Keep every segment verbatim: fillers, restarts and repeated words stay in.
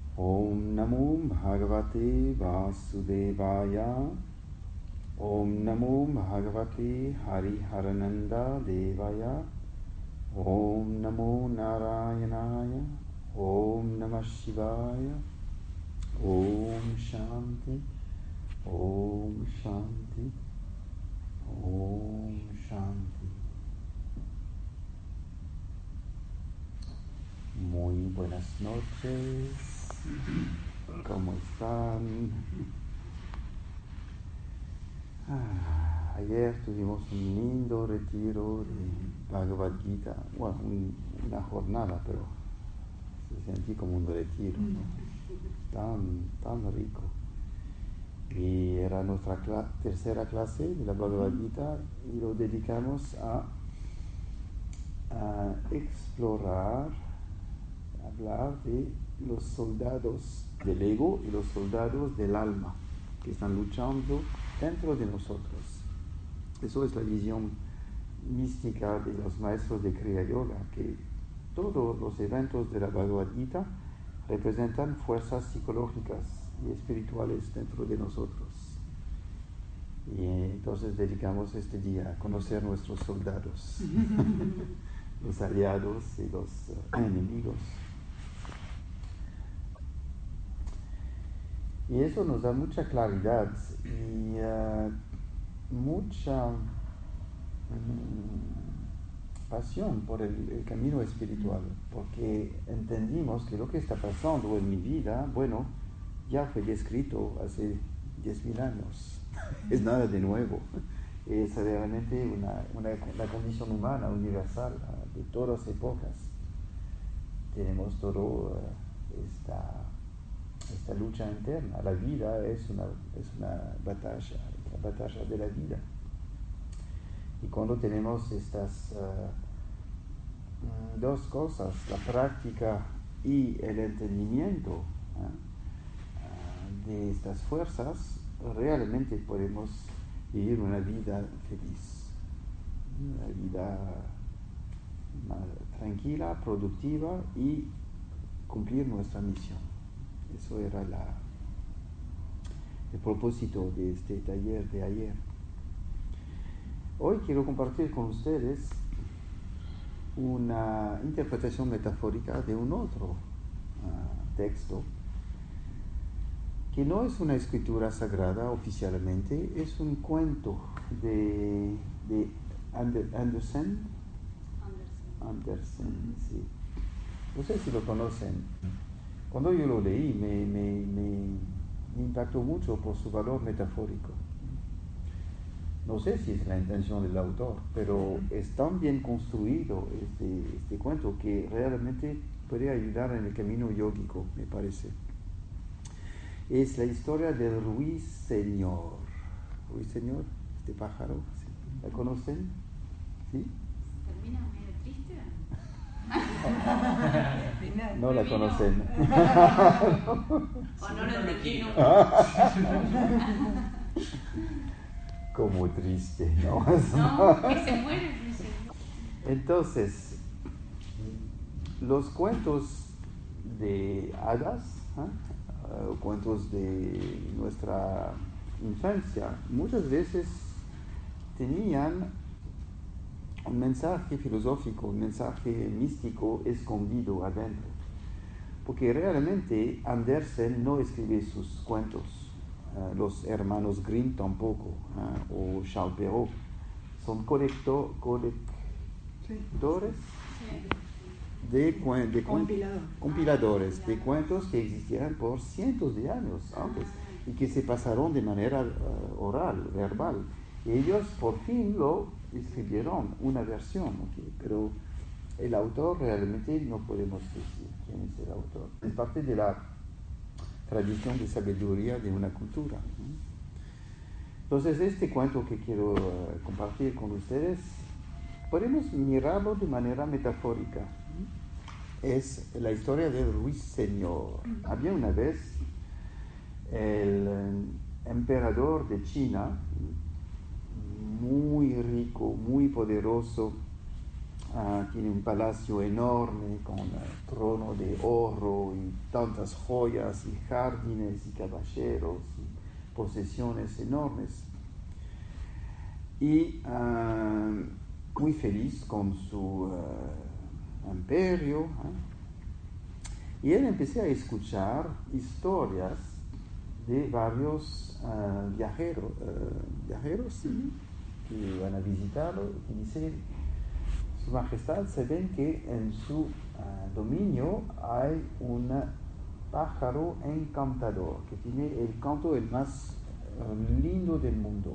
Om Namo Bhagavate Vasudevaya. Om Namo Bhagavate Hariharananda Devaya. Om Namo Narayanaya. Om Namah Shivaya. Om Shanti. Om Shanti. Om Shanti. Muy buenas noches. ¿Cómo están? Ah, ayer tuvimos un lindo retiro de Bhagavad Gita. Bueno, un, una jornada, pero se sentí como un retiro, ¿no? Tan, tan rico. Y era nuestra cla- tercera clase de la Bhagavad Gita y lo dedicamos a, a explorar, hablar de los soldados del ego y los soldados del alma que están luchando dentro de nosotros. Eso es la visión mística de los maestros de Kriya Yoga, que todos los eventos de la Bhagavad Gita representan fuerzas psicológicas y espirituales dentro de nosotros. Y entonces dedicamos este día a conocer nuestros soldados, los aliados y los uh, enemigos. Y eso nos da mucha claridad y uh, mucha um, pasión por el, el camino espiritual, porque entendimos que lo que está pasando en mi vida, bueno, ya fue descrito hace diez mil años, es nada de nuevo, es realmente una, una, una condición humana universal uh, de todas épocas. Tenemos todo uh, esta... esta lucha interna. La vida es una, es una batalla, la batalla de la vida. Y cuando tenemos estas uh, dos cosas, la práctica y el entendimiento uh, uh, de estas fuerzas, realmente podemos vivir una vida feliz, una vida uh, tranquila, productiva y cumplir nuestra misión. Eso era la, el propósito de este taller de ayer. Hoy quiero compartir con ustedes una interpretación metafórica de un otro uh, texto, que no es una escritura sagrada oficialmente, es un cuento de, de Ander, Andersen. Andersen. Andersen, sí. No sé si lo conocen. Cuando yo lo leí me, me, me, me impactó mucho por su valor metafórico. No sé si es la intención del autor, pero es tan bien construido este, este cuento que realmente puede ayudar en el camino yógico, me parece. Es la historia del ruiseñor. Ruiseñor, este pájaro, ¿sí? ¿La conocen? ¿Sí? ¿Termina medio triste? No la conocen. O no lo entendí nunca. Como triste, ¿no? No, que se muere el ruiseñor. Entonces, los cuentos de hadas, ¿eh? uh, cuentos de nuestra infancia, muchas veces tenían un mensaje filosófico, un mensaje místico escondido adentro. Porque realmente Andersen no escribe sus cuentos, uh, los hermanos Grimm tampoco, uh, o Charles Perrault, son colecto, colectores sí. de, de Compilador. compiladores de cuentos que existían por cientos de años antes y que se pasaron de manera uh, oral, verbal. Y ellos por fin lo escribieron, una versión, ¿okay? Pero el autor realmente no podemos decir quién es el autor. Es parte de la tradición de sabiduría de una cultura. Entonces, este cuento que quiero uh, compartir con ustedes, podemos mirarlo de manera metafórica. Es la historia del ruiseñor. Había una vez el emperador de China, muy rico, muy poderoso, Uh, tiene un palacio enorme con uh, trono de oro y tantas joyas y jardines y caballeros y posesiones enormes. Y uh, muy feliz con su uh, imperio. ¿eh? Y él empecé a escuchar historias de varios uh, viajeros, uh, viajeros ¿sí? que van a visitarlo y dicen: Su Majestad, se ven que en su uh, dominio hay un pájaro encantador que tiene el canto el más uh, lindo del mundo.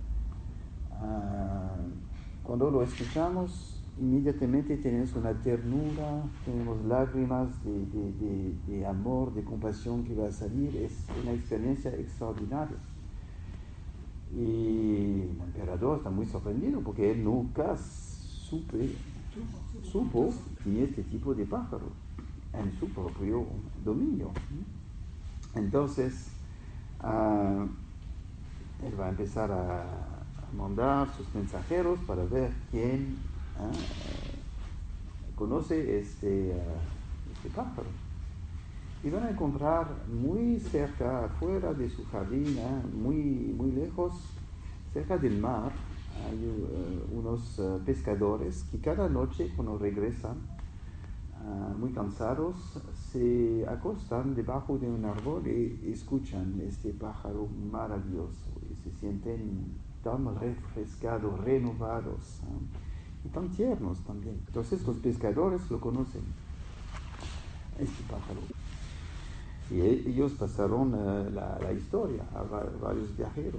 Uh, cuando lo escuchamos, inmediatamente tenemos una ternura, tenemos lágrimas de, de, de, de amor, de compasión que va a salir. Es una experiencia extraordinaria. Y el emperador está muy sorprendido porque él nunca Supe, supo que este tipo de pájaro en su propio dominio. Entonces, uh, él va a empezar a, a mandar sus mensajeros para ver quién uh, conoce este, uh, este pájaro. Y van a encontrar muy cerca, afuera de su jardín, uh, muy, muy lejos, cerca del mar, hay uh, unos uh, pescadores que cada noche cuando regresan uh, muy cansados se acostan debajo de un árbol y escuchan este pájaro maravilloso y se sienten tan refrescados, renovados, ¿eh? Y tan tiernos también. Entonces los pescadores lo conocen, este pájaro. Y ellos pasaron uh, la, la historia a va- varios viajeros.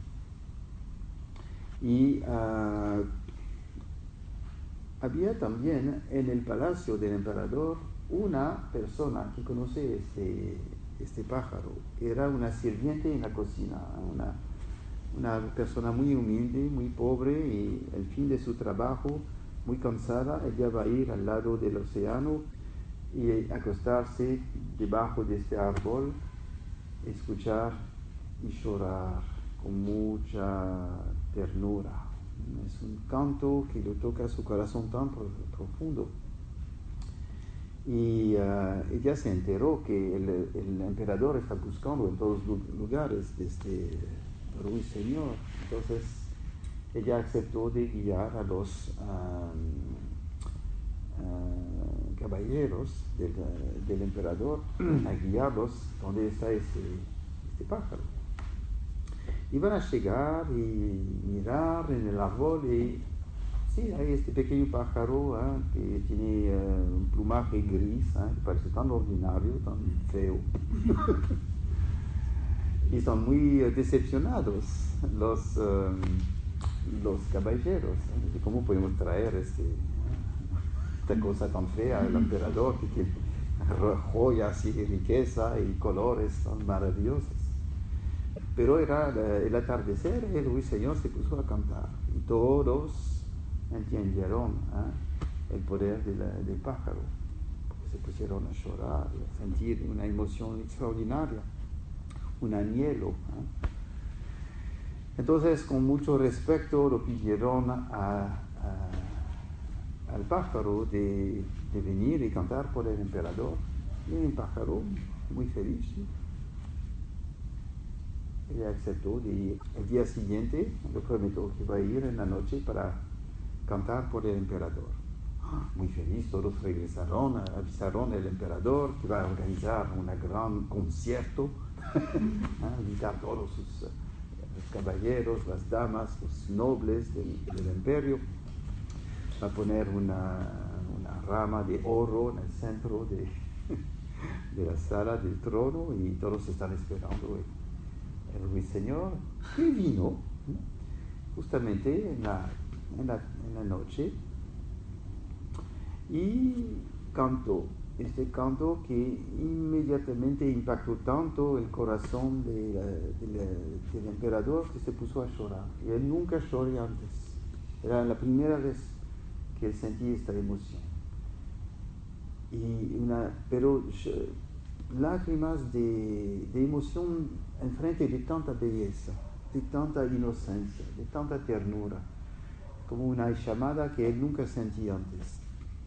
Y uh, había también en el palacio del emperador una persona que conoce este, este pájaro. Era una sirviente en la cocina, una, una persona muy humilde, muy pobre, y al fin de su trabajo, muy cansada, ella va a ir al lado del océano y acostarse debajo de este árbol, escuchar y llorar con mucha ternura. Es un canto que le toca su corazón tan profundo. Y uh, ella se enteró que el, el emperador está buscando en todos los lugares de este ruiseñor. Entonces ella aceptó de guiar a los um, uh, caballeros del, del emperador a guiarlos donde está este, este pájaro. Y van a llegar y mirar en el árbol y sí, hay este pequeño pájaro ¿eh? que tiene uh, un plumaje gris, ¿eh? que parece tan ordinario, tan feo. Y son muy uh, decepcionados los, um, los caballeros. ¿eh? ¿Cómo podemos traer este, esta cosa tan fea al emperador que tiene joyas y riqueza y colores tan maravillosos? Pero era el atardecer, el ruiseñor se puso a cantar y todos entendieron ¿eh? el poder de la, del pájaro, porque se pusieron a llorar, a sentir una emoción extraordinaria, un anhelo. ¿eh? Entonces, con mucho respeto, lo pidieron a, a, al pájaro de, de venir y cantar por el emperador. Y el pájaro, muy feliz, ¿sí? Ella aceptó y el día siguiente le prometió que va a ir en la noche para cantar por el emperador. Muy feliz, todos regresaron, avisaron al emperador que va a organizar un gran concierto, invitar a todos sus los caballeros, las damas, los nobles del, del imperio. Va a poner una, una rama de oro en el centro de, de la sala del trono y todos están esperando el, el ruiseñor que vino justamente en la, en la, en la noche y cantó este canto que inmediatamente impactó tanto el corazón de la, de la, del emperador que se puso a llorar. Y él nunca lloró antes. Era la primera vez que él sentía esta emoción. Y una, pero lágrimas de, de emoción en frente de tanta belleza, de tanta inocencia, de tanta ternura. como una llamada que él nunca sentía antes.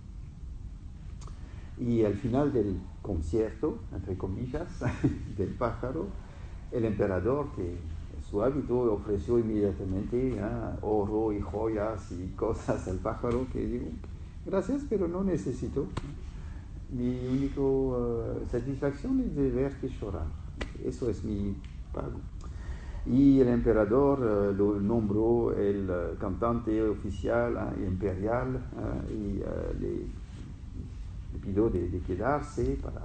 Y al final del concierto, entre comillas, del pájaro, el emperador, que en su hábito, ofreció inmediatamente ¿eh? oro y joyas y cosas al pájaro, que digo, gracias, pero no necesito. Mi única uh, satisfacción es de ver que llorar. Eso es mi pago. Y el emperador uh, lo nombró el uh, cantante oficial uh, imperial uh, y uh, le, le pidió de, de quedarse para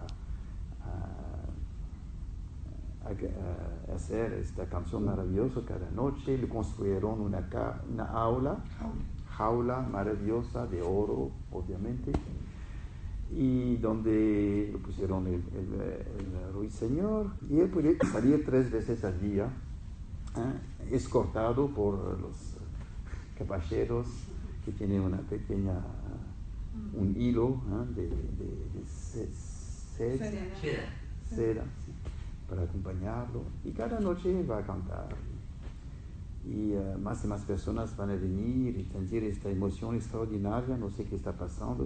uh, uh, hacer esta canción maravillosa cada noche. Le construyeron una, ca una aula, jaula maravillosa de oro, obviamente, y donde lo pusieron el, el, el ruiseñor, y él puede salir tres veces al día, ¿eh? escoltado por los caballeros que tienen una pequeña, un hilo ¿eh? de, de, de seda, seda, seda sí, para acompañarlo, y cada noche va a cantar. Y uh, más y más personas van a venir y sentir esta emoción extraordinaria, no sé qué está pasando.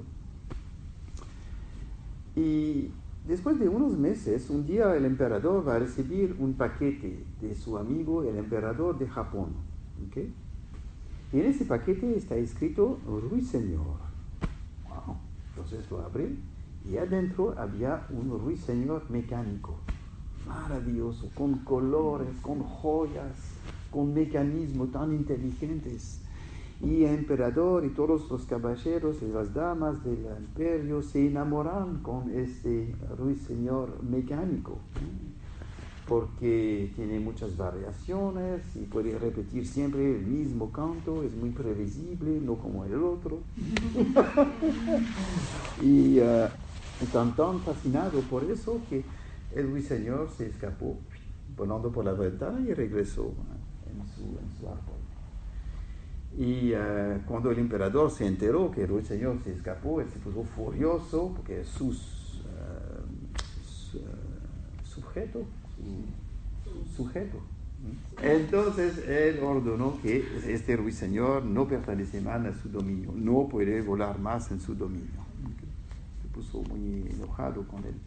Y después de unos meses, un día el emperador va a recibir un paquete de su amigo, el emperador de Japón. ¿Okay? Y en ese paquete está escrito Ruiseñor. Wow. Entonces lo abre y adentro había un ruiseñor mecánico, maravilloso, con colores, con joyas, con mecanismos tan inteligentes. Y el emperador y todos los caballeros y las damas del imperio se enamoran con este ruiseñor mecánico, porque tiene muchas variaciones y puede repetir siempre el mismo canto, es muy previsible, no como el otro. Y uh, están tan fascinados por eso que el ruiseñor se escapó volando por la ventana y regresó en su, en su árbol. Y uh, cuando el emperador se enteró que el ruiseñor se escapó, él se puso furioso porque sus uh, su, uh, sujeto, su, sujeto. Entonces él ordenó que este ruiseñor no pertenece más a su dominio, no puede volar más en su dominio. Se puso muy enojado con él.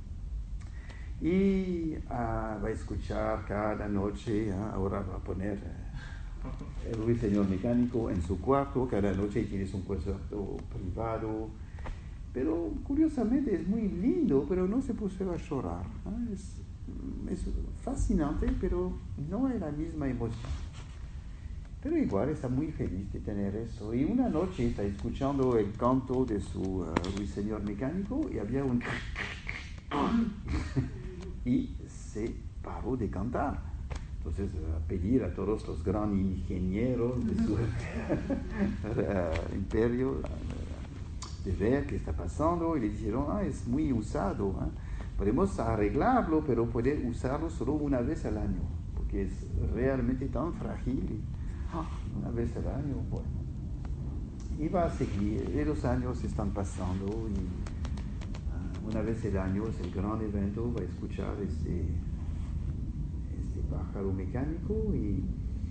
Y uh, va a escuchar cada noche, uh, ahora va a poner uh, el ruiseñor mecánico en su cuarto, cada noche tienes un concierto privado, pero curiosamente es muy lindo, pero no se puso a llorar. ¿eh? Es, es fascinante, pero no es la misma emoción. Pero igual está muy feliz de tener eso. Y una noche está escuchando el canto de su uh, ruiseñor mecánico y había un... y se paró de cantar. Entonces, a pedir a todos los grandes ingenieros de su uh, imperio uh, de ver qué está pasando, y le dijeron, ah, es muy usado, ¿eh? Podemos arreglarlo, pero puede usarlo solo una vez al año, porque es realmente tan frágil, y, ah, una vez al año, bueno. Y va a seguir, y los años están pasando, y uh, una vez al año es el gran evento, va a escuchar este... pájaro mecánico, y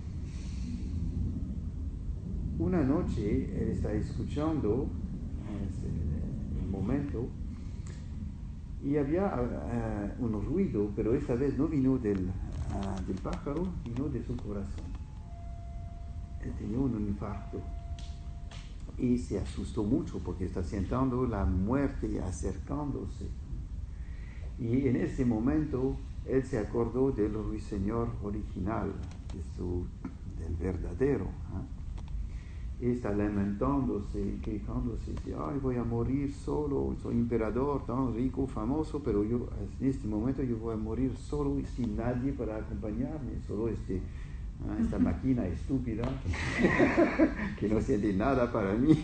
una noche él está escuchando el, el momento y había uh, un ruido, pero esta vez no vino del, uh, del pájaro, vino de su corazón. Él tenía un infarto y se asustó mucho porque está sintiendo la muerte acercándose, y en ese momento él se acordó del ruiseñor original, de su, del verdadero. ¿eh? Y está lamentándose, quejándose, dice, ay, voy a morir solo, soy emperador tan rico, famoso, pero yo en este momento yo voy a morir solo y sin nadie para acompañarme, solo este, ¿eh? esta máquina estúpida que no siente nada para mí.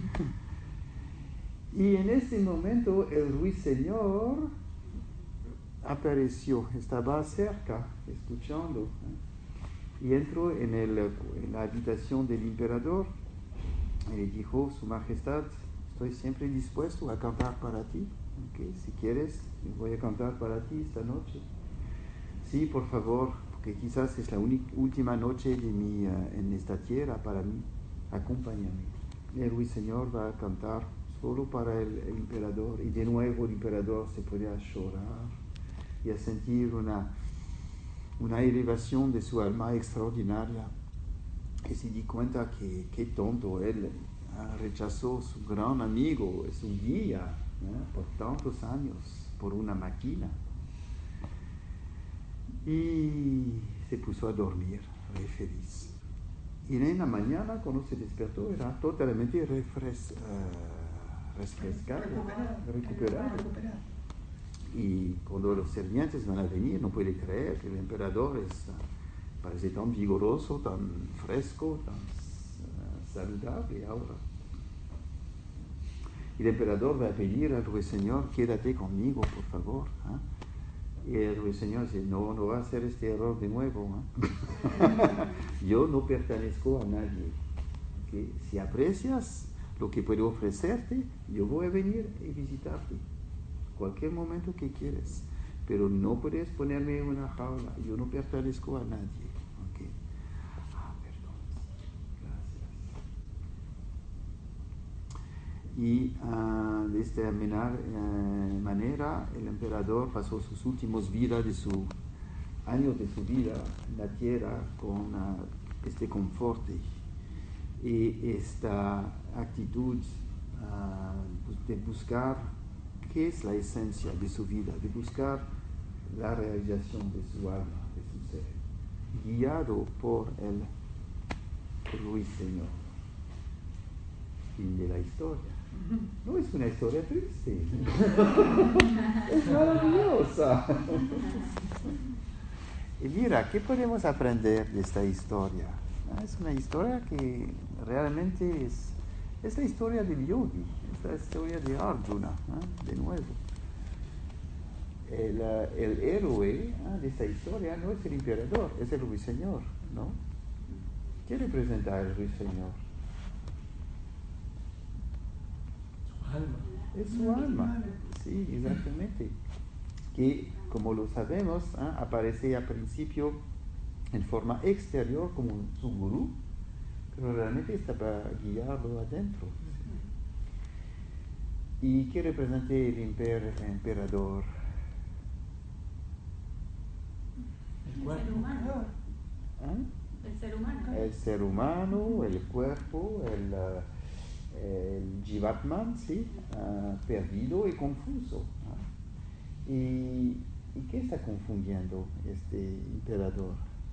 Y en ese momento el ruiseñor apareció, estaba cerca, escuchando, ¿eh? Y entró en, el, en la habitación del emperador y le dijo, Su Majestad, estoy siempre dispuesto a cantar para ti, ¿okay? Si quieres, voy a cantar para ti esta noche. Sí, por favor, porque quizás es la única, última noche de mi, uh, en esta tierra para mí. acompáñame. Y el ruiseñor va a cantar solo para el, el emperador, y de nuevo el emperador se puede a llorar y a sentir una, una elevación de su alma extraordinaria. Y se di cuenta que qué tonto él ¿eh? rechazó su gran amigo, su guía, ¿eh? por tantos años, por una máquina. Y se puso a dormir, re feliz. Y en la mañana, cuando se despertó, era totalmente refres, uh, refrescado, recuperado, recuperado. recuperado. Y cuando los sirvientes van a venir, no puede creer que el emperador es, uh, parece tan vigoroso, tan fresco, tan uh, saludable ahora. Y el emperador va a pedir al ruiseñor, quédate conmigo, por favor. ¿eh? Y el ruiseñor dice, no, no va a hacer este error de nuevo. ¿eh? Yo no pertenezco a nadie. ¿Okay? Si aprecias lo que puedo ofrecerte, yo voy a venir y visitarte cualquier momento que quieras. Pero no puedes ponerme en una jaula. Yo no pertenezco a nadie. ¿Okay? Ah, perdón. Gracias. Y uh, de esta manera, uh, manera el emperador pasó sus últimos días de su años de su vida en la tierra con uh, este confort y esta actitud uh, de buscar qué es la esencia de su vida, de buscar la realización de su alma, de su ser, guiado por el ruiseñor. Fin de la historia. No es una historia triste, es maravillosa. Y mira, ¿qué podemos aprender de esta historia? Es una historia que realmente es, es la historia del yogi, es la historia de Arjuna, ¿eh? De nuevo. El, el héroe ¿eh? de esta historia no es el emperador, es el ruiseñor, ¿no? ¿Qué representa el ruiseñor? Su alma. Es su alma, sí, exactamente. Que, como lo sabemos, ¿eh? aparece al principio en forma exterior como su gurú, pero realmente está para guiarlo adentro. ¿Y qué representa el emper, emperador? El ser humano. ¿Eh? El ser humano. El ser humano, el cuerpo, el, uh, el Jivatman, ¿sí? Uh, perdido y confuso. ¿eh? ¿Y, ¿Y qué está confundiendo este emperador?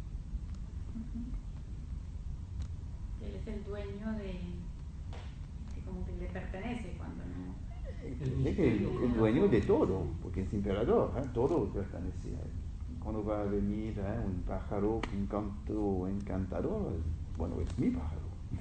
Él es el dueño de, de como que le pertenece cuando no. El, el, el dueño de todo, porque es emperador, ¿eh? Todo pertenece a él. Cuando va a venir ¿eh? un pájaro, un canto encantador, bueno, es mi pájaro.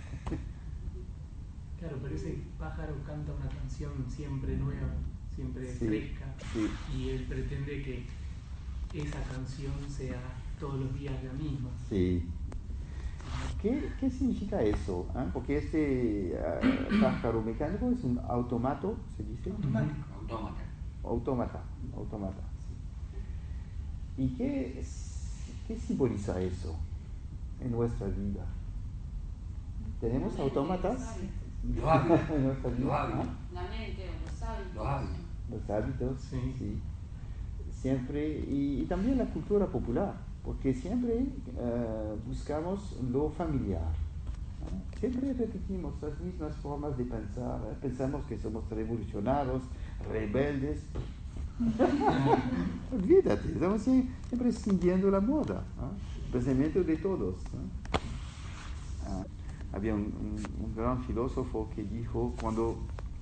Claro, pero ese pájaro canta una canción siempre nueva, siempre sí, fresca, sí. Y él pretende que esa canción sea todos los días la misma. Sí. ¿Qué, qué significa eso? ¿Eh? Porque este uh, pájaro mecánico es un automato, ¿se dice? Automático. Autómata. Autómata, autómata. Sí. ¿Y qué, qué simboliza eso en nuestra vida? ¿Tenemos autómatas? Los hábitos. en nuestra vida? Los hábitos. La mente, los hábitos. Los hábitos. Los hábitos, sí. sí. Siempre, y, y también la cultura popular, porque siempre uh, buscamos lo familiar. ¿eh? Siempre repetimos las mismas formas de pensar. ¿eh? Pensamos que somos revolucionarios, rebeldes. Olvídate, estamos siempre siguiendo la moda, ¿eh? el pensamiento de todos. ¿eh? Uh, había un, un, un gran filósofo que dijo, cuando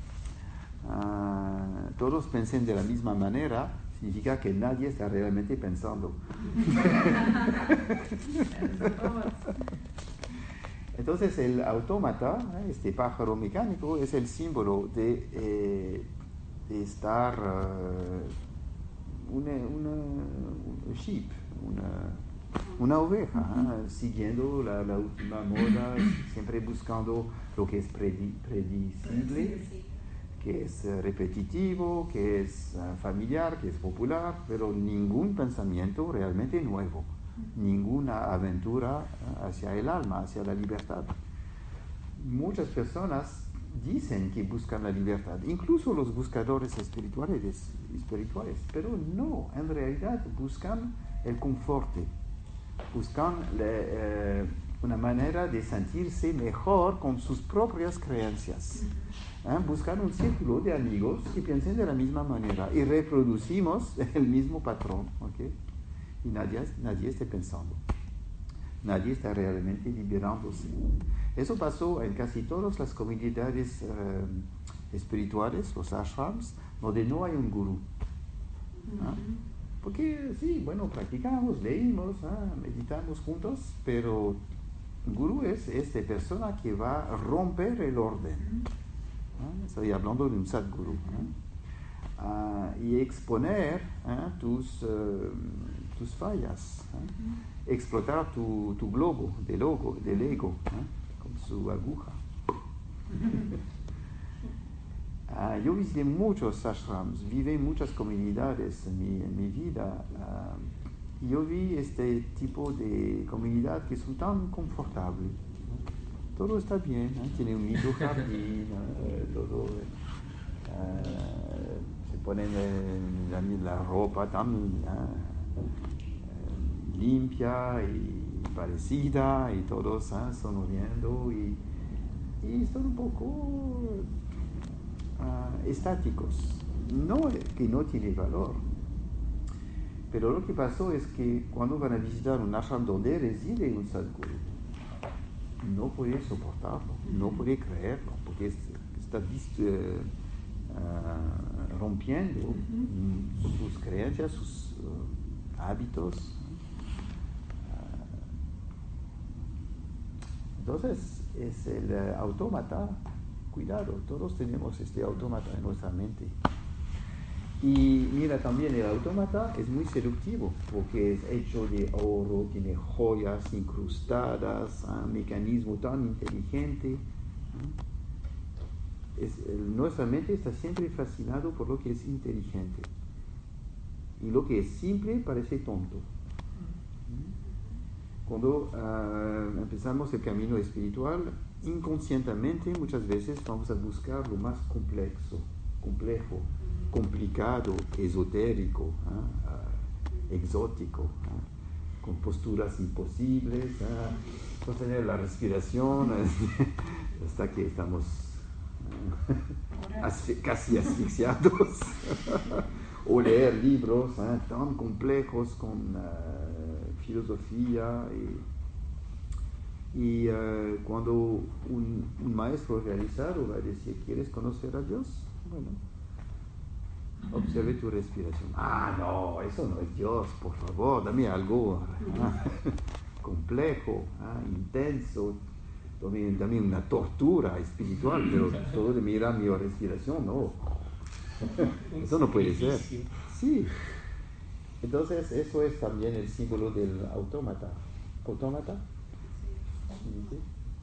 uh, todos piensen de la misma manera, significa que nadie está realmente pensando. Entonces el autómata, este pájaro mecánico, es el símbolo de, eh, de estar uh, una, una, un sheep, una, una oveja, ¿eh? siguiendo la, la última moda, siempre buscando lo que es predi, predecible, que es uh, repetitivo, que es uh, familiar, que es popular, pero ningún pensamiento realmente nuevo, ninguna aventura uh, hacia el alma, hacia la libertad. muchas personas dicen que buscan la libertad, incluso los buscadores espirituales, espirituales, pero no, en realidad buscan el confort, buscan le, eh, una manera de sentirse mejor con sus propias creencias. ¿Eh? Buscan un círculo de amigos que piensen de la misma manera y reproducimos el mismo patrón, ¿okay? Y nadie, nadie está pensando, nadie está realmente liberándose. Eso pasó en casi todas las comunidades eh, espirituales, los ashrams, donde no hay un gurú. ¿Ah? Porque sí, bueno, practicamos, leímos, ¿ah? meditamos juntos, pero el gurú es esta persona que va a romper el orden. ¿Ah? Estoy hablando de un sadguru. ¿Ah? Uh, y exponer ¿eh? tus, uh, tus fallas, ¿eh? explotar tu, tu globo del, logo, del ego ¿eh? con su aguja. uh, yo visité muchos ashrams, viví en muchas comunidades en mi, en mi vida uh, y yo vi este tipo de comunidad que son tan confortables. ¿eh? Todo está bien, ¿eh? Tiene un lindo jardín, ¿eh? todo... Uh, se ponen eh, la, la ropa tan uh, uh, limpia y parecida y todos uh, sonriendo y, y están un poco uh, estáticos. No que no tiene valor, pero lo que pasó es que cuando van a visitar un ashram donde reside un sadguru, no puede soportarlo, no puede creerlo, porque es, está visto... Uh, Uh, rompiendo uh-huh. sus creencias, sus uh, hábitos. Uh, entonces, es el uh, autómata. Cuidado, todos tenemos este autómata en nuestra mente. Y mira, también el autómata es muy seductivo porque es hecho de oro, tiene joyas incrustadas, un mecanismo tan inteligente. ¿no? Es, el, nuestra mente está siempre fascinado por lo que es inteligente y lo que es simple parece tonto. Cuando uh, empezamos el camino espiritual, inconscientemente muchas veces vamos a buscar lo más complejo, complejo, complicado, esotérico, uh, uh, exótico, uh, con posturas imposibles, uh, sostener la respiración hasta que estamos Asfi- casi asfixiados o leer libros ¿eh? tan complejos con uh, filosofía y, y uh, cuando un, un maestro realizado va a decir ¿quieres conocer a Dios? Bueno, observe tu respiración. Ah, no, eso no es Dios, por favor, dame algo ¿eh? complejo, ¿eh? intenso. También una tortura espiritual, pero todo de mirar mi respiración, no. Eso no puede ser. Sí. Entonces, eso es también el símbolo del autómata. ¿Autómata? Sí.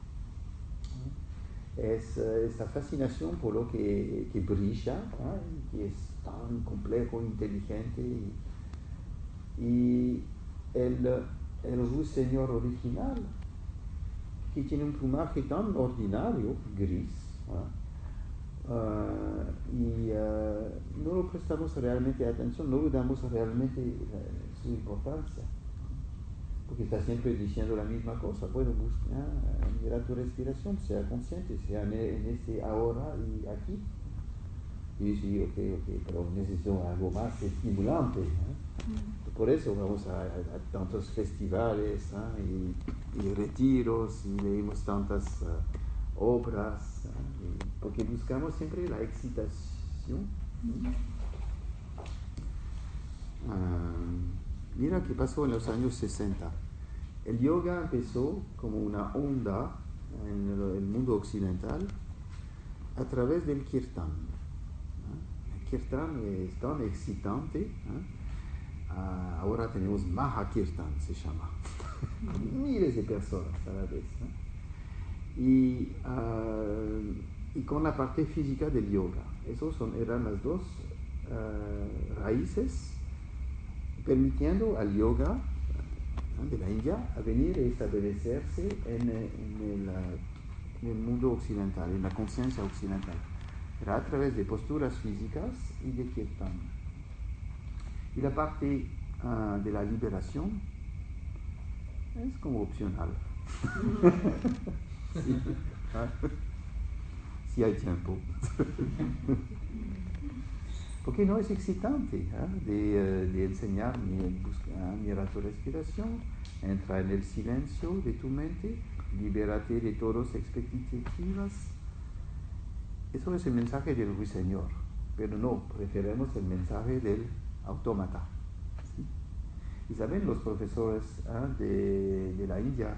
Es uh, esta fascinación por lo que, que brilla, ¿eh? que es tan complejo, inteligente. Y, y el, el ruiseñor original, que tiene un plumaje tan ordinario, gris, ¿no? uh, y uh, no lo prestamos realmente atención, no le damos realmente uh, su importancia, porque está siempre diciendo la misma cosa. Bueno, busca, uh, mira tu respiración, sea consciente, sea en, en este ahora y aquí. Y sí, ok, ok, pero necesito algo más estimulante, ¿eh? Mm. Por eso vamos a, a, a tantos festivales ¿eh? y, y retiros y leemos tantas uh, obras, ¿eh? y porque buscamos siempre la excitación. Mm. Uh, mira qué pasó en los años sesenta. El yoga empezó como una onda en el, el mundo occidental a través del kirtan. Kirtan es tan excitante, ¿eh? uh, ahora tenemos Maha Kirtan, se llama, miles de personas a la vez, ¿eh? y, uh, y con la parte física del yoga. Esos son, eran las dos uh, raíces permitiendo al yoga ¿eh? de la India a venir y establecerse en, en, el, en el mundo occidental, en la conciencia occidental. Era a través de posturas físicas y de kirtan. Y la parte uh, de la liberación es como opcional. Sí, ¿eh? Si hay tiempo. Porque no es excitante, ¿eh? de, de enseñar, buscar, mirar tu respiración, entra en el silencio de tu mente, libérate de todas las expectativas. Eso es el mensaje del ruiseñor, pero no, preferimos el mensaje del autómata. ¿Sí? Y saben los profesores ¿eh? de, de la India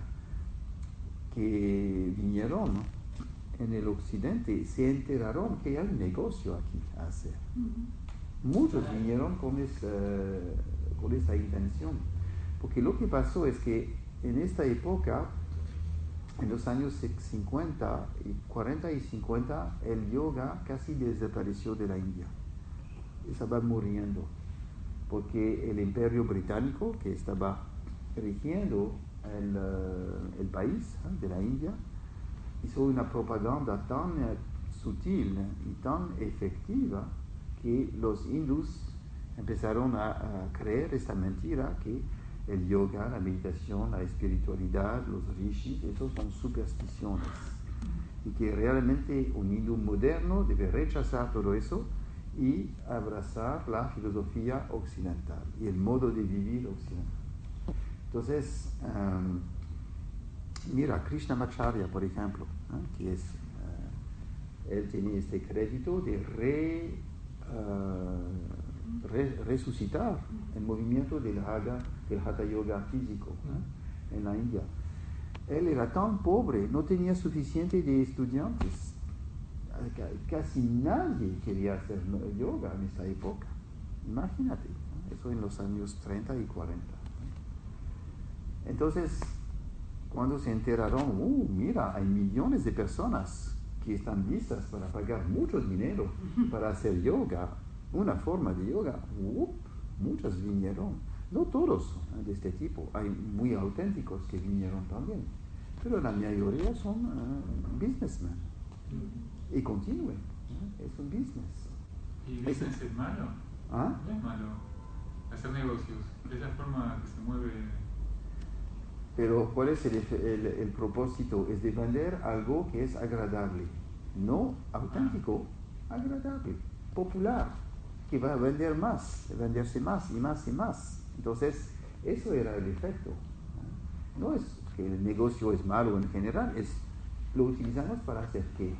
que vinieron, ¿no? En el occidente, se enteraron que hay un negocio aquí a hacer. Uh-huh. Muchos vinieron con esta, con esta intención, porque lo que pasó es que en esta época, en los años cincuenta, cuarenta y cincuenta, el yoga casi desapareció de la India. Estaba muriendo, porque el imperio británico, que estaba rigiendo el, el país ¿eh? de la India, hizo una propaganda tan uh, sutil y tan efectiva que los hindús empezaron a, a creer esta mentira que el yoga, la meditación, la espiritualidad, los rishis, esos son supersticiones. Y que realmente un hindú moderno debe rechazar todo eso y abrazar la filosofía occidental y el modo de vivir occidental. Entonces, um, mira, Krishnamacharya, por ejemplo, ¿eh? que es, uh, él tiene este crédito de re, uh, re, resucitar el movimiento del Hatha, del Hatha Yoga físico ¿eh? en la India. Él era tan pobre, no tenía suficiente de estudiantes, casi nadie quería hacer yoga en esta época. Imagínate, ¿eh? Eso en los años treinta y cuarenta. ¿eh? Entonces, cuando se enteraron, uh, mira, hay millones de personas que están listas para pagar mucho dinero para hacer yoga, una forma de yoga, uh, muchas vinieron, no todos ¿eh? de este tipo, hay muy auténticos que vinieron también, pero la mayoría son uh, businessmen, mm. y continúen, ¿eh? es un business. ¿Y business es, es malo? ¿Ah? No es malo hacer negocios, es la forma que se mueve. Pero ¿cuál es el, el, el propósito? Es de vender algo que es agradable, no auténtico, agradable, popular, que va a vender más, a venderse más y más y más. Entonces, eso era el efecto. No es que el negocio es malo en general, es lo utilizamos para hacer qué.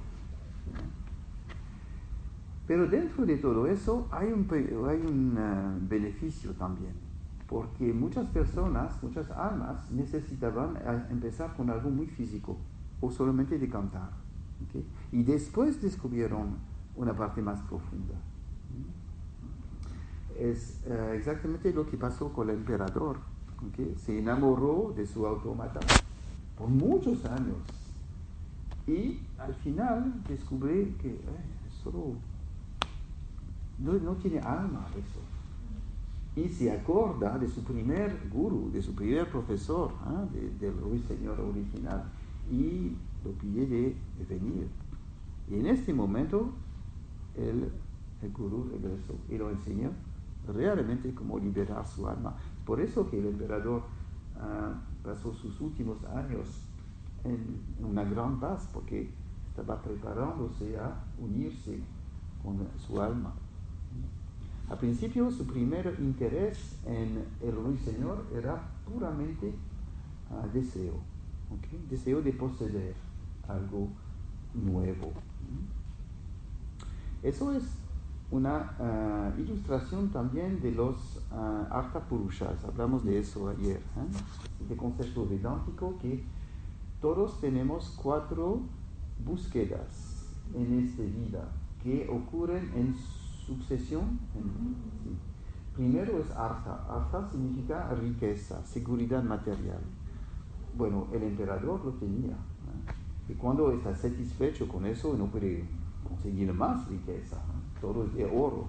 Pero dentro de todo eso hay un, hay un uh, beneficio también. Porque muchas personas, muchas almas necesitaban empezar con algo muy físico o solamente de cantar. ¿Okay? Y después descubrieron una parte más profunda. Es uh, exactamente lo que pasó con el emperador. ¿Okay? Se enamoró de su autómata por muchos años. Y al final descubrió que eh, solo no, no tiene alma eso. Y se acorda de su primer guru, de su primer profesor, ¿eh? de, del ruiseñor original, y lo pide de, de venir. Y en este momento, el, el guru regresó y lo enseñó realmente cómo liberar su alma. Por eso que el emperador uh, pasó sus últimos años en una gran paz, porque estaba preparándose a unirse con su alma. Al principio, su primer interés en el ruiseñor era puramente uh, deseo, ¿okay? Deseo de poseer algo nuevo. Eso es una uh, ilustración también de los uh, Artha Purushas. Hablamos de eso ayer, ¿eh? Este concepto vedántico que todos tenemos cuatro búsquedas en esta vida que ocurren en sucesión. Sí. Primero es Artha. Artha significa riqueza, seguridad material. Bueno, el emperador lo tenía. ¿eh? Y cuando está satisfecho con eso, no puede conseguir más riqueza. ¿eh? Todo es de oro.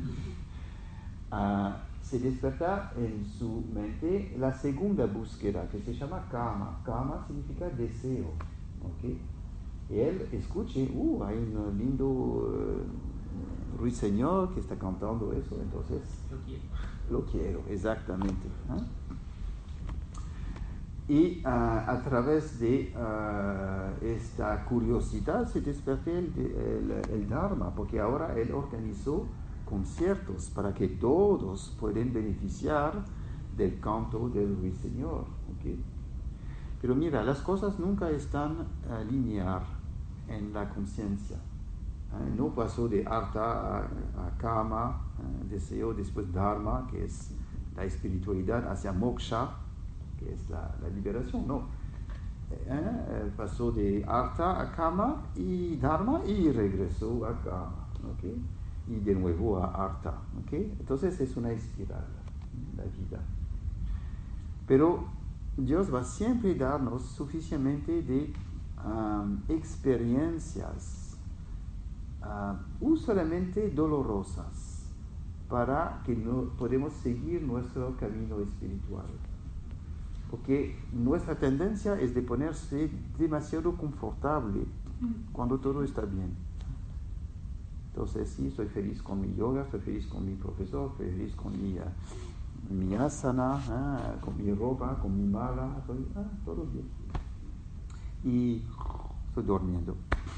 uh, se desperta en su mente la segunda búsqueda, que se llama Kama. Kama significa deseo. ¿Okay? Y él escuche, uh, hay un lindo uh, ruiseñor que está cantando eso, entonces Lo quiero. lo quiero, exactamente. ¿eh? Y uh, a través de uh, esta curiosidad se despertó el, el, el Dharma, porque ahora él organizó conciertos para que todos puedan beneficiar del canto del ruiseñor. ¿Okay? Pero mira, las cosas nunca están uh, lineal en la conciencia. ¿eh? No pasó de artha a, a kama, ¿eh? deseo, después dharma, que es la espiritualidad, hacia moksha, que es la, la liberación, no. ¿Eh? Pasó de artha a kama y dharma y regresó a kama, ¿okay? Y de nuevo a artha, ¿okay? Entonces es una espiral, la vida. Pero Dios va siempre a darnos suficientemente de um, experiencias uh, usualmente dolorosas para que no podamos seguir nuestro camino espiritual. Porque nuestra tendencia es de ponerse demasiado confortable cuando todo está bien. Entonces, sí, estoy feliz con mi yoga, estoy feliz con mi profesor, estoy feliz con mi, uh, mi asana, uh, con mi ropa, con mi mala, estoy, uh, todo bien. Y estoy durmiendo.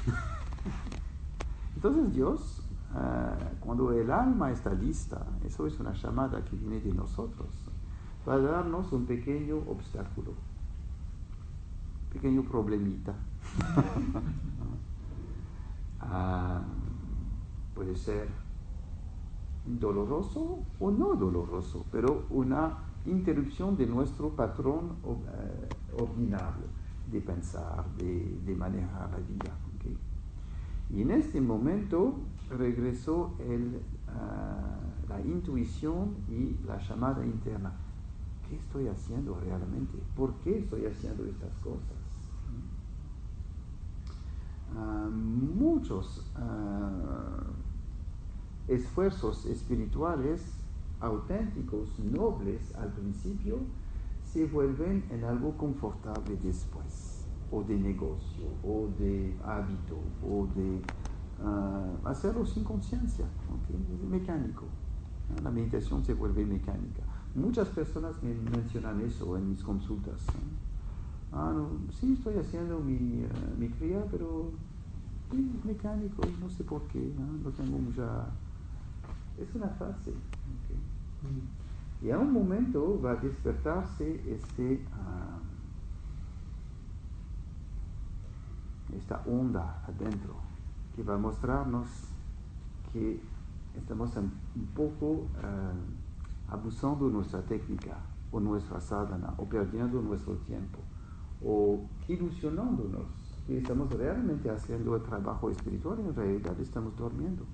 Entonces Dios, uh, cuando el alma está lista, eso es una llamada que viene de nosotros, va a darnos un pequeño obstáculo, pequeño problemita. uh, puede ser doloroso o no doloroso, pero una interrupción de nuestro patrón uh, ordinario de pensar, de, de manejar la vida. ¿Okay? Y en este momento regresó el, uh, la intuición y la llamada interna. ¿Qué estoy haciendo realmente? ¿Por qué estoy haciendo estas cosas? Uh, muchos uh, esfuerzos espirituales auténticos, nobles al principio, se vuelven en algo confortable después, o de negocio, o de hábito, o de uh, hacerlo sin conciencia, ¿okay? Es mecánico. La meditación se vuelve mecánica. Muchas personas me mencionan eso en mis consultas. ¿no? Ah, no, sí, estoy haciendo mi, uh, mi kriya, pero sí, es mecánico, no sé por qué, no, no tengo mucha... Es una fase. ¿Okay? Mm. Y a un momento va a despertarse este, uh, esta onda adentro, que va a mostrarnos que estamos un poco uh, abusando de nuestra técnica, o nuestra sadhana, o perdiendo nuestro tiempo, o ilusionándonos que estamos realmente haciendo el trabajo espiritual y en realidad estamos durmiendo.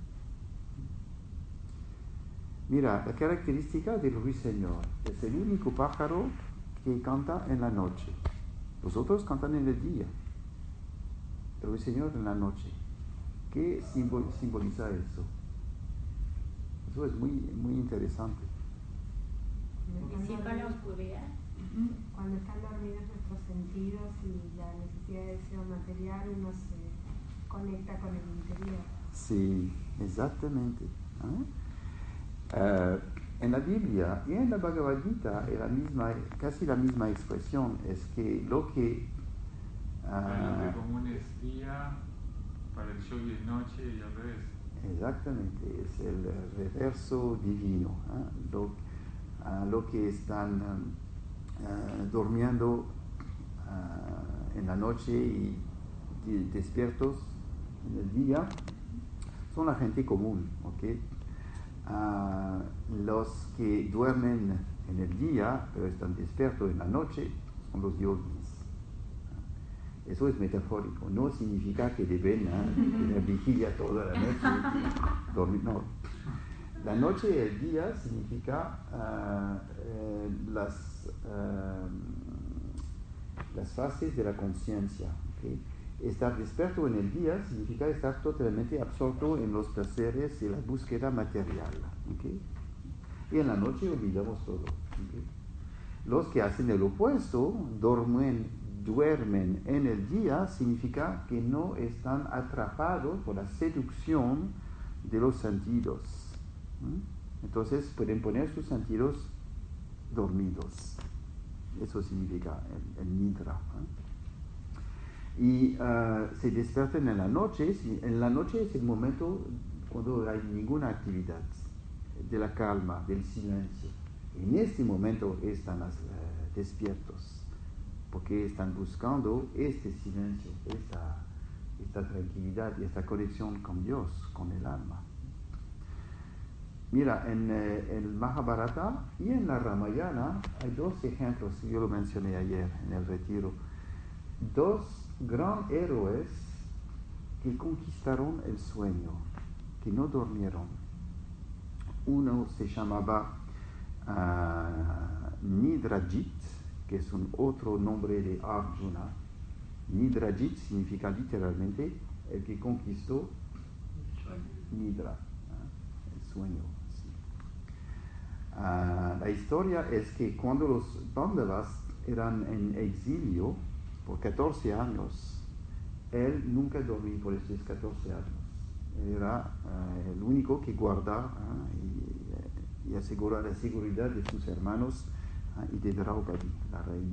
Mira, la característica del ruiseñor es el único pájaro que canta en la noche. Los otros cantan en el día. El ruiseñor en la noche. ¿Qué simbol- simboliza eso? Eso es muy, muy interesante. Disipa la oscuridad. Cuando están dormidos nuestros sentidos y la necesidad de deseo material, uno se conecta con el interior. Sí, exactamente. ¿Eh? Uh, en la Biblia y en la Bhagavad Gita es la misma, casi la misma expresión, es que lo que... Uh, para el común es día, para el yogi es noche y al revés. Exactamente, es el reverso divino. ¿eh? Lo, uh, lo que están uh, uh, durmiendo uh, en la noche y de, despiertos en el día son la gente común, ¿ok? Uh, los que duermen en el día pero están despiertos en la noche son los yogis. Eso es metafórico, no significa que deben ¿eh? tener vigilia toda la noche y dormir, no. La noche y el día significa uh, eh, las, uh, las fases de la conciencia. ¿Okay? Estar despierto en el día significa estar totalmente absorto en los placeres y la búsqueda material. ¿Okay? Y en la noche olvidamos todo. ¿Okay? Los que hacen el opuesto duermen duermen en el día significa que no están atrapados por la seducción de los sentidos. ¿Mm? Entonces pueden poner sus sentidos dormidos. Eso significa el, el nidra. ¿eh? Y uh, se despiertan en la noche. En la noche es el momento cuando hay ninguna actividad, de la calma, del silencio. En este momento están uh, despiertos, porque están buscando este silencio, esta, esta tranquilidad y esta conexión con Dios, con el alma. Mira, en eh, el Mahabharata y en la Ramayana hay dos ejemplos, yo lo mencioné ayer en el retiro, dos gran héroes que conquistaron el sueño, que no durmieron. Uno se llamaba uh, Nidrajit, que es un otro nombre de Arjuna. Nidrajit significa literalmente el que conquistó Nidra, ¿eh? El sueño. Uh, la historia es que cuando los Pandavas eran en exilio por catorce años, él nunca dormía por estos catorce años. Él era uh, el único que guardaba uh, y, y aseguraba la seguridad de sus hermanos uh, y de Draupadi, la reina.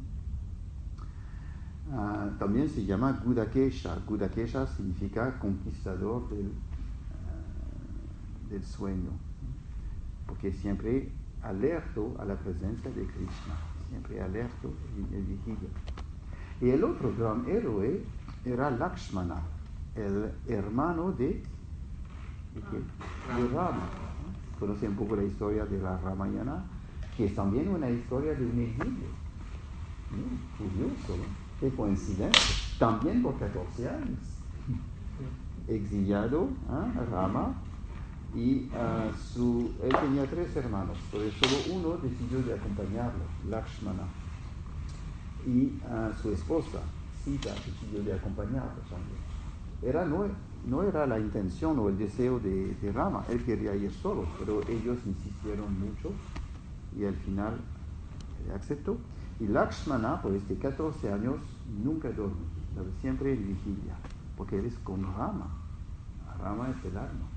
Uh, también se llama Gudakesha. Gudakesha significa conquistador del, uh, del sueño, porque siempre alerto a la presencia de Krishna, siempre alerto y, y vigilia. Y el otro gran héroe era Lakshmana, el hermano de, de, qué? de Rama. Conoce un poco la historia de la Ramayana, que es también una historia de un exilio. ¿Sí? Curioso, ¿no? Qué coincidencia. También por catorce años. Exiliado, ¿eh? Rama. Y uh, su, él tenía tres hermanos, pero solo uno decidió de acompañarlo, Lakshmana. Y uh, su esposa, Sita, decidió de acompañarlo también. Era, no, no era la intención o el deseo de, de Rama, él quería ir solo, pero ellos insistieron mucho y al final él aceptó. Y Lakshmana, por este catorce años, nunca duerme, pero siempre en vigilia, porque él es con Rama. Rama es el alma.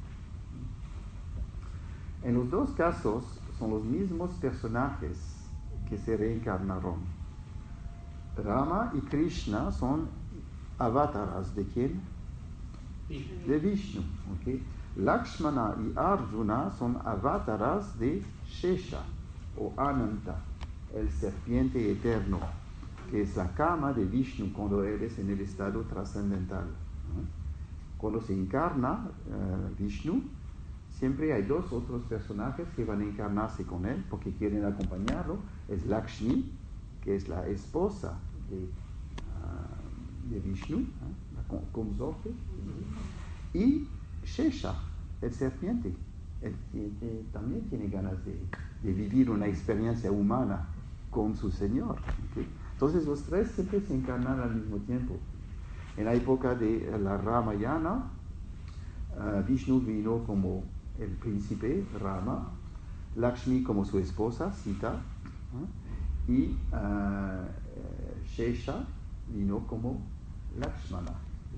En los dos casos son los mismos personajes que se reencarnaron. Rama y Krishna son avataras ¿de quién? De Vishnu. ¿Okay? Lakshmana y Arjuna son avataras de Shesha o Ananta, el serpiente eterno, que es la cama de Vishnu cuando él es en el estado trascendental. Cuando se encarna uh, Vishnu, siempre hay dos otros personajes que van a encarnarse con él porque quieren acompañarlo. Es Lakshmi, que es la esposa de, uh, de Vishnu, ¿eh? La consorte, y Shesha, el serpiente. Él, él, él también tiene ganas de, de vivir una experiencia humana con su Señor. ¿Okay? Entonces los tres siempre se encarnan al mismo tiempo. En la época de la Ramayana, uh, Vishnu vino como el príncipe Rama, Lakshmi como su esposa Sita, ¿eh? y uh, Shesha vino como Lakshmana.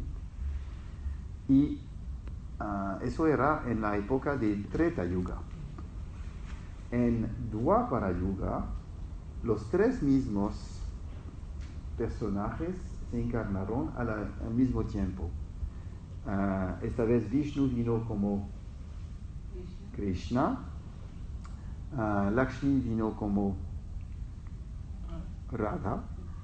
Y uh, eso era en la época del Treta Yuga. En Dwapara Yuga, los tres mismos personajes se encarnaron a la, al mismo tiempo. Uh, esta vez Vishnu vino como Krishna, uh, Lakshmi vino como Radha,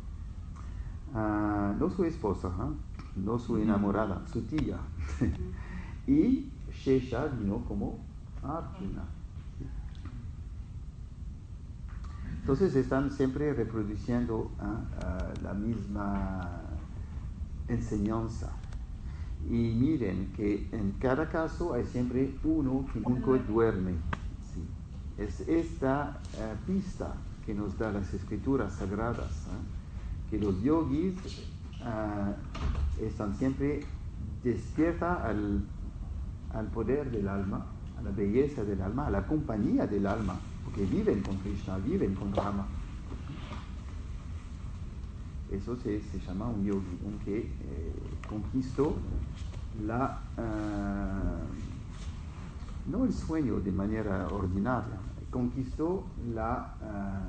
uh, no su esposa, ¿eh? no su enamorada, su tía, y Shesha vino como Arjuna. Entonces están siempre reproduciendo ¿eh? uh, la misma enseñanza. Y miren que en cada caso hay siempre uno que nunca duerme. Sí. Es esta uh, pista que nos da las escrituras sagradas, ¿eh? que los yogis uh, están siempre despiertos al, al poder del alma, a la belleza del alma, a la compañía del alma, porque viven con Krishna, viven con Rama. Eso se, se llama un yogi, un que eh, conquistó la, uh, no el sueño de manera ordinaria, conquistó la, uh,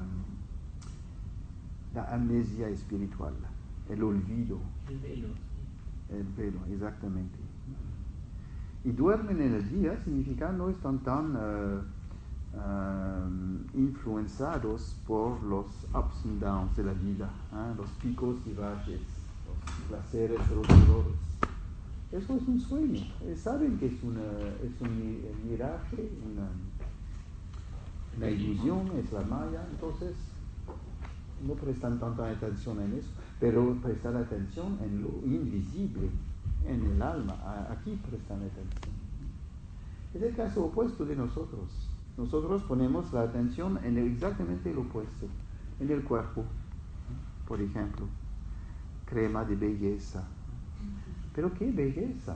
la amnesia espiritual, el olvido. El velo. El velo, exactamente. Y duermen en el día significa no están tan uh, uh, influenciados por los ups and downs de la vida, ¿eh? Los picos y valles, los placeres, los dolores. Eso es un sueño. Saben que es, una, es un miraje, una, una ilusión, es la maya, entonces no prestan tanta atención en eso, pero prestan atención en lo invisible, en el alma. Aquí prestan atención. Es el caso opuesto de nosotros. Nosotros ponemos la atención en exactamente lo opuesto, en el cuerpo, por ejemplo, crema de belleza. Pero qué belleza.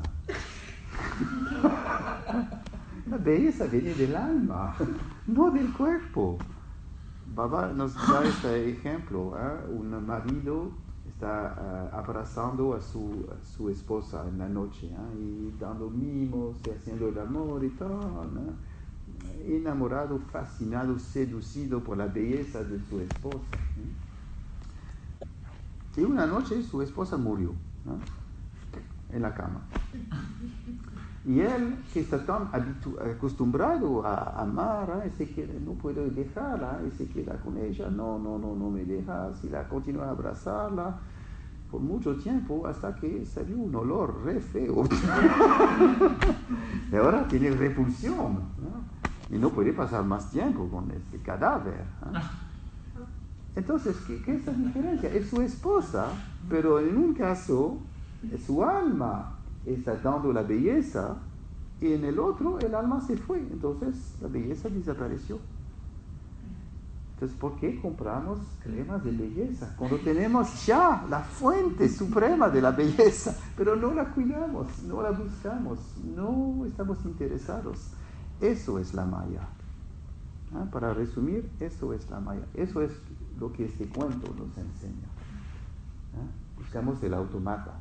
La belleza viene del alma, no del cuerpo. Baba nos da este ejemplo, ¿eh? Un marido está uh, abrazando a su, a su esposa en la noche, ¿eh? Y dando mimos y haciendo el amor y todo, ¿no? Enamorado, fascinado, seducido por la belleza de su esposa, ¿eh? Y una noche su esposa murió, ¿no? En la cama. Y él, que está tan habitu- acostumbrado a amar, ¿eh? Se queda, no puede dejarla, y se queda con ella, no, no, no, no me dejas, y la continúa a abrazarla por mucho tiempo, hasta que salió un olor re feo. Y ahora tiene repulsión, ¿no? Y no puede pasar más tiempo con este cadáver, ¿eh? Entonces, ¿qué, ¿qué es la diferencia? Es su esposa, pero en un caso, su alma está dando la belleza, y en el otro el alma se fue, entonces la belleza desapareció. Entonces, ¿por qué compramos cremas de belleza? Cuando tenemos ya la fuente suprema de la belleza, pero no la cuidamos, no la buscamos, no estamos interesados. Eso es la maya. ¿Ah? Para resumir, eso es la maya. Eso es lo que este cuento nos enseña. ¿Ah? Buscamos el automata,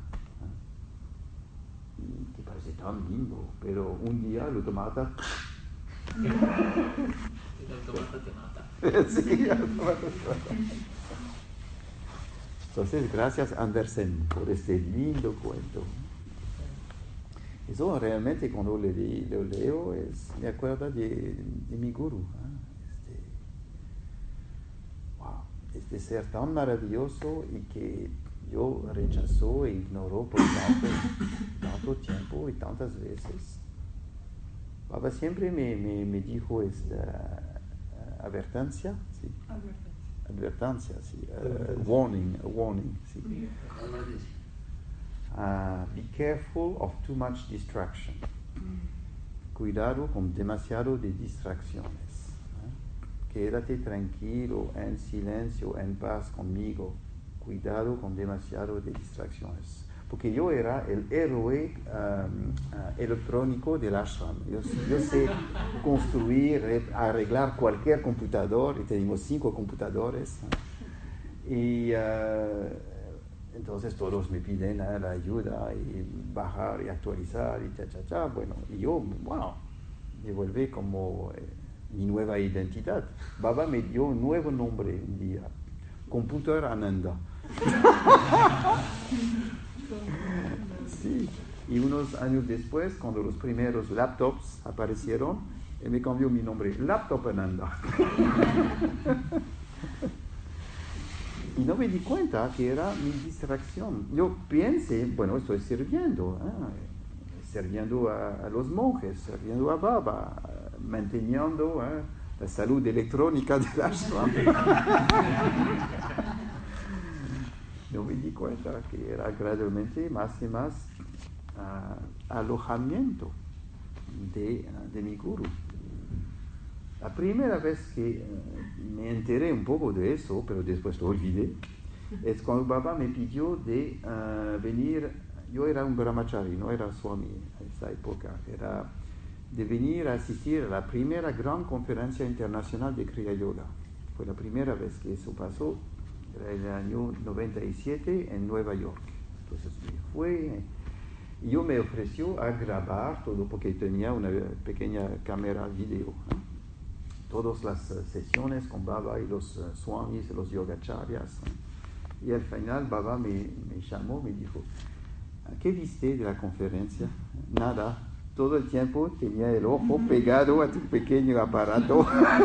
que parece tan lindo, pero un día el automata... El automata te mata. Sí, el automata te mata. Entonces, gracias Andersen por este lindo cuento. Eso realmente cuando lo, le, lo leo es, me acuerda de, de mi gurú. ¿Eh? Este, wow, este ser tan maravilloso y que yo rechazó e ignoró por tanto, tanto tiempo y tantas veces. Baba siempre me, me, me dijo esta uh, advertencia, ¿sí? Advertencia, sí. Uh, warning, warning, sí. Uh, be careful of too much distraction. Cuidado con demasiado de distracciones. ¿Eh? Quédate tranquilo, en silencio, en paz conmigo. Cuidado con demasiado de distracciones. Porque yo era el héroe um, uh, electrónico del ashram. Yo, yo sé construir, arreglar cualquier computador, y tenemos cinco computadores. ¿no? Y uh, entonces todos me piden ¿eh? la ayuda, y bajar y actualizar, y cha, cha, cha. Bueno, y yo, wow, me volví como eh, mi nueva identidad. Baba me dio un nuevo nombre un día. Computer Ananda. Sí, y unos años después, cuando los primeros laptops aparecieron, él me cambió mi nombre, Laptop Ananda. Y no me di cuenta que era mi distracción. Yo pensé, bueno, estoy sirviendo, ¿eh? sirviendo a, a los monjes, sirviendo a Baba, manteniendo ¿eh? la salud electrónica del ashram. No me di cuenta que era gradualmente más y más uh, alojamiento de, uh, de mi gurú. La primera vez que uh, me enteré un poco de eso, pero después lo olvidé, es cuando Baba me pidió de uh, venir. Yo era un brahmachari, no era swami en esa época, era de venir a asistir a la primera gran conferencia internacional de Kriya Yoga. Fue la primera vez que eso pasó. era el año noventa y siete en Nueva York. Entonces me fue y yo me ofreció a grabar todo porque tenía una pequeña cámara video, ¿no? Todas las uh, sesiones con Baba y los uh, swamis y los yogacharyas, ¿no? Y al final Baba me, me llamó, me dijo, ¿qué viste de la conferencia? Nada, todo el tiempo tenía el ojo pegado a tu pequeño aparato.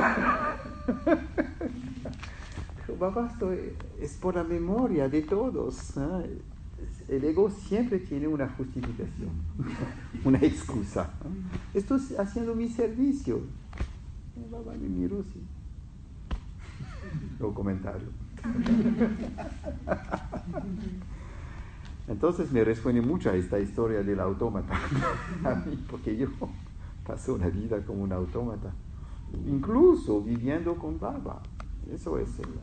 Pero Baba, esto es por la memoria de todos, ¿no? El ego siempre tiene una justificación, una excusa, ¿no? Estoy haciendo mi servicio. Y Baba me miró así. No comentario. Entonces me responde mucho a esta historia del autómata, a mí, porque yo paso una vida como un autómata, incluso viviendo con Baba. Eso es el,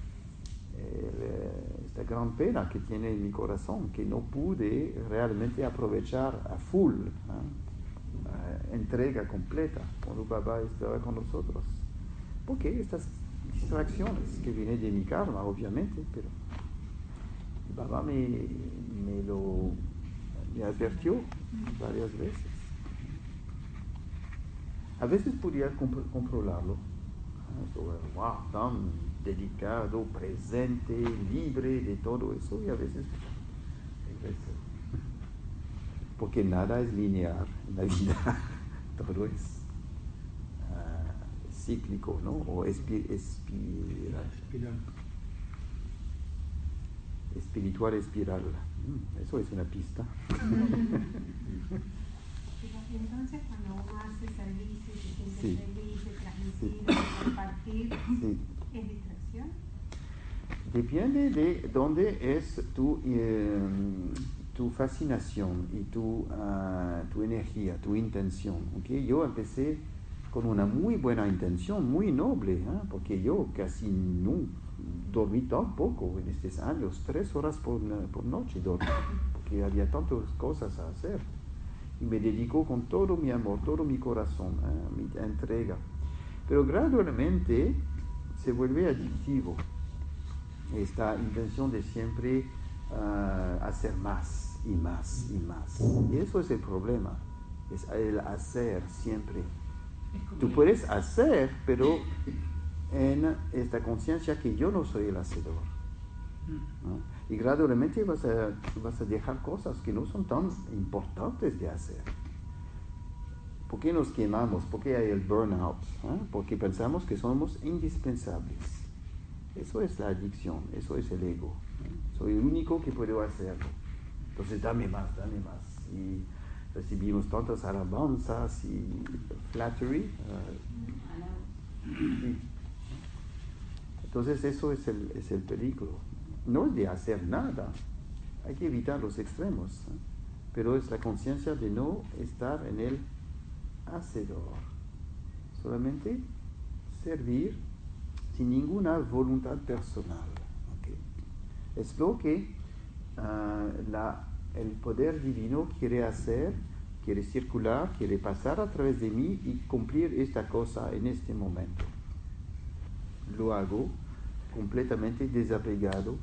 el, esta gran pena que tiene en mi corazón, que no pude realmente aprovechar a full, ¿no? Uh, entrega completa cuando Baba estaba con nosotros. Porque estas distracciones que vienen de mi karma, obviamente, pero Baba me, me lo me advirtió varias veces. A veces podía compro- controlarlo. Wow, tan dedicado, presente, libre de todo eso, y a veces porque nada es lineal en la vida, todo es uh, cíclico, ¿no? O espi- espiral. Espiral. Espiritual espiral. Mm, eso es una pista. Entonces, cuando uno hace servicio y se siente Sí. feliz de transmitir, Sí. de compartir, Sí. ¿es distracción? Depende de dónde es tu, eh, tu fascinación y tu, uh, tu energía, tu intención. ¿Okay? Yo empecé con una muy buena intención, muy noble, ¿eh? Porque yo casi no dormí tan poco en estos años, tres horas por, por noche dormí, porque había tantas cosas a hacer. Y me dedico con todo mi amor, todo mi corazón, ¿eh? Mi entrega. Pero gradualmente se vuelve adictivo. Esta intención de siempre uh, hacer más y más y más. Y eso es el problema, es el hacer siempre. Tú puedes hacer, pero en esta conciencia que yo no soy el hacedor, ¿no? Y gradualmente vas a, vas a dejar cosas que no son tan importantes de hacer. ¿Por qué nos quemamos? ¿Por qué hay el burnout? ¿Eh? Porque pensamos que somos indispensables. Eso es la adicción, eso es el ego. ¿Eh? Soy el único que puedo hacerlo. Entonces dame más, dame más. Y recibimos tantas alabanzas y flattery. Uh, sí. Entonces eso es el, es el peligro. No es de hacer nada, hay que evitar los extremos, ¿eh? Pero es la conciencia de no estar en el hacedor, solamente servir sin ninguna voluntad personal. ¿Okay? Es lo que uh, la, el poder divino quiere hacer, quiere circular, quiere pasar a través de mí y cumplir esta cosa en este momento. Lo hago completamente desapegado,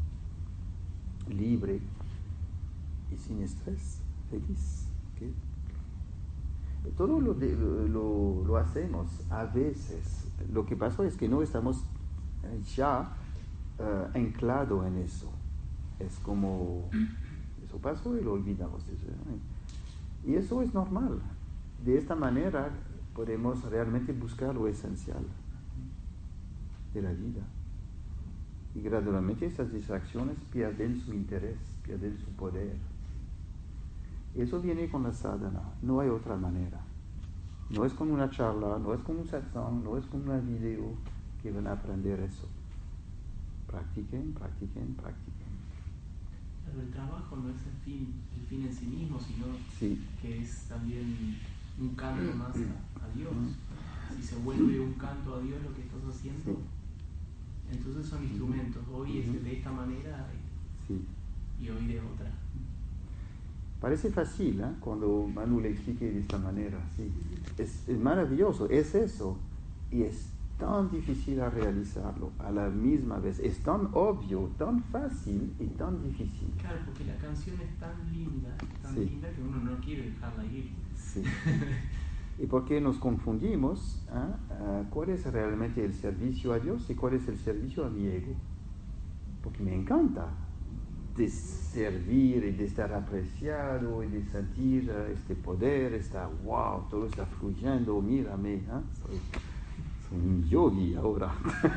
libre y sin estrés, feliz. ¿Okay? Todo lo, de, lo, lo hacemos a veces. Lo que pasa es que no estamos ya uh, anclados en eso. Es como, eso pasó y lo olvidamos. Y eso es normal. De esta manera podemos realmente buscar lo esencial de la vida. Y gradualmente esas distracciones pierden su interés, pierden su poder. Eso viene con la sadhana, no hay otra manera. No es con una charla, no es con un satsang, no es con un video que van a aprender eso. Practiquen, practiquen, practiquen. Pero el trabajo no es el fin, el fin en sí mismo, sino sí. que es también un canto más a, a Dios. Si se vuelve un canto a Dios lo que estás haciendo, sí. Entonces son instrumentos. Hoy es de esta manera y, sí. y hoy de otra. Parece fácil, ¿eh? Cuando Manu le explique de esta manera, sí. Es, es maravilloso, es eso. Y es tan difícil a realizarlo a la misma vez. Es tan obvio, tan fácil y tan difícil. Claro, porque la canción es tan linda, tan Sí. linda que uno no quiere dejarla ir. Sí. ¿Y por qué nos confundimos? ¿eh? Uh, ¿Cuál es realmente el servicio a Dios y cuál es el servicio a mi ego? Porque me encanta de servir y de estar apreciado y de sentir uh, este poder, está wow, todo está fluyendo, mírame, ¿eh? soy, soy un yogi ahora.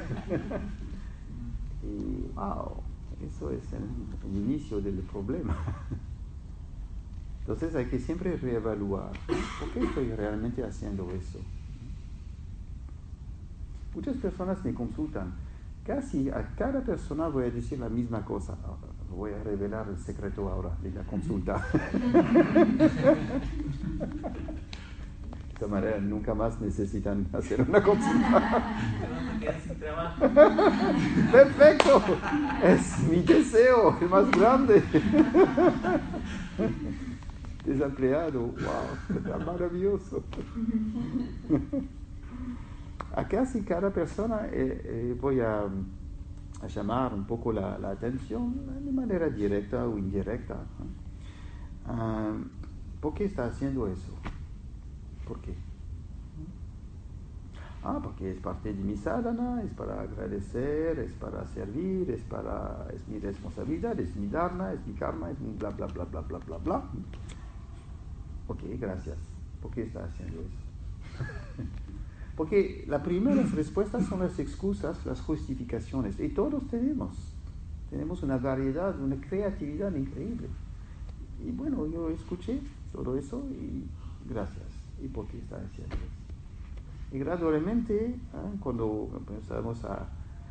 Y wow, eso es el, el inicio del problema. Entonces hay que siempre reevaluar, ¿por qué estoy realmente haciendo eso? Muchas personas me consultan, casi a cada persona voy a decir la misma cosa. Voy a revelar el secreto ahora de la consulta. De esta manera nunca más necesitan hacer una consulta. Perfecto, es mi deseo, el más grande. Desempleado, wow, está maravilloso. A casi cada persona eh, eh, voy a, a llamar un poco la, la atención de manera directa o indirecta. ¿no? Uh, ¿Por qué está haciendo eso? ¿Por qué? Ah, porque es parte de mi sadhana, es para agradecer, es para servir, es para es mi responsabilidad, es mi dharma, es mi karma, es mi bla bla bla bla bla bla bla. Ok, gracias. ¿Por qué está haciendo eso? Porque las primeras respuestas son las excusas, las justificaciones. Y todos tenemos. Tenemos una variedad, una creatividad increíble. Y bueno, yo escuché todo eso y gracias. ¿Y por qué está haciendo eso? Y gradualmente, ¿eh? cuando empezamos a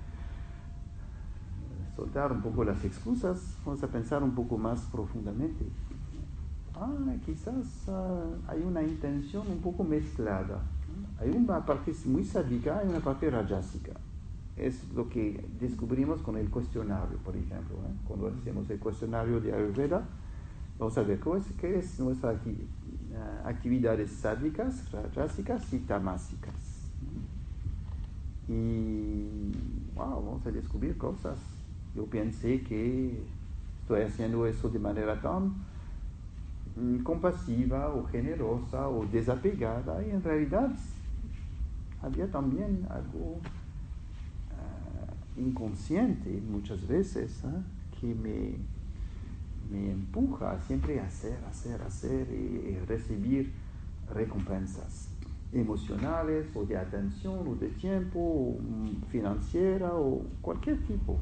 soltar un poco las excusas, vamos a pensar un poco más profundamente. Ah, quizás uh, hay una intención un poco mezclada. Hay una parte muy sádica y una parte rajásica. Es lo que descubrimos con el cuestionario, por ejemplo. ¿eh? Cuando hacemos el cuestionario de Ayurveda, vamos a ver qué es, qué es nuestras acti uh, actividades sádicas, rajásicas y tamásicas. Y wow, vamos a descubrir cosas. Yo pensé que estoy haciendo eso de manera tan compasiva o generosa o desapegada, y en realidad había también algo uh, inconsciente muchas veces ¿eh? que me, me empuja siempre a hacer, hacer, hacer y, y recibir recompensas emocionales o de atención o de tiempo o financiera o cualquier tipo.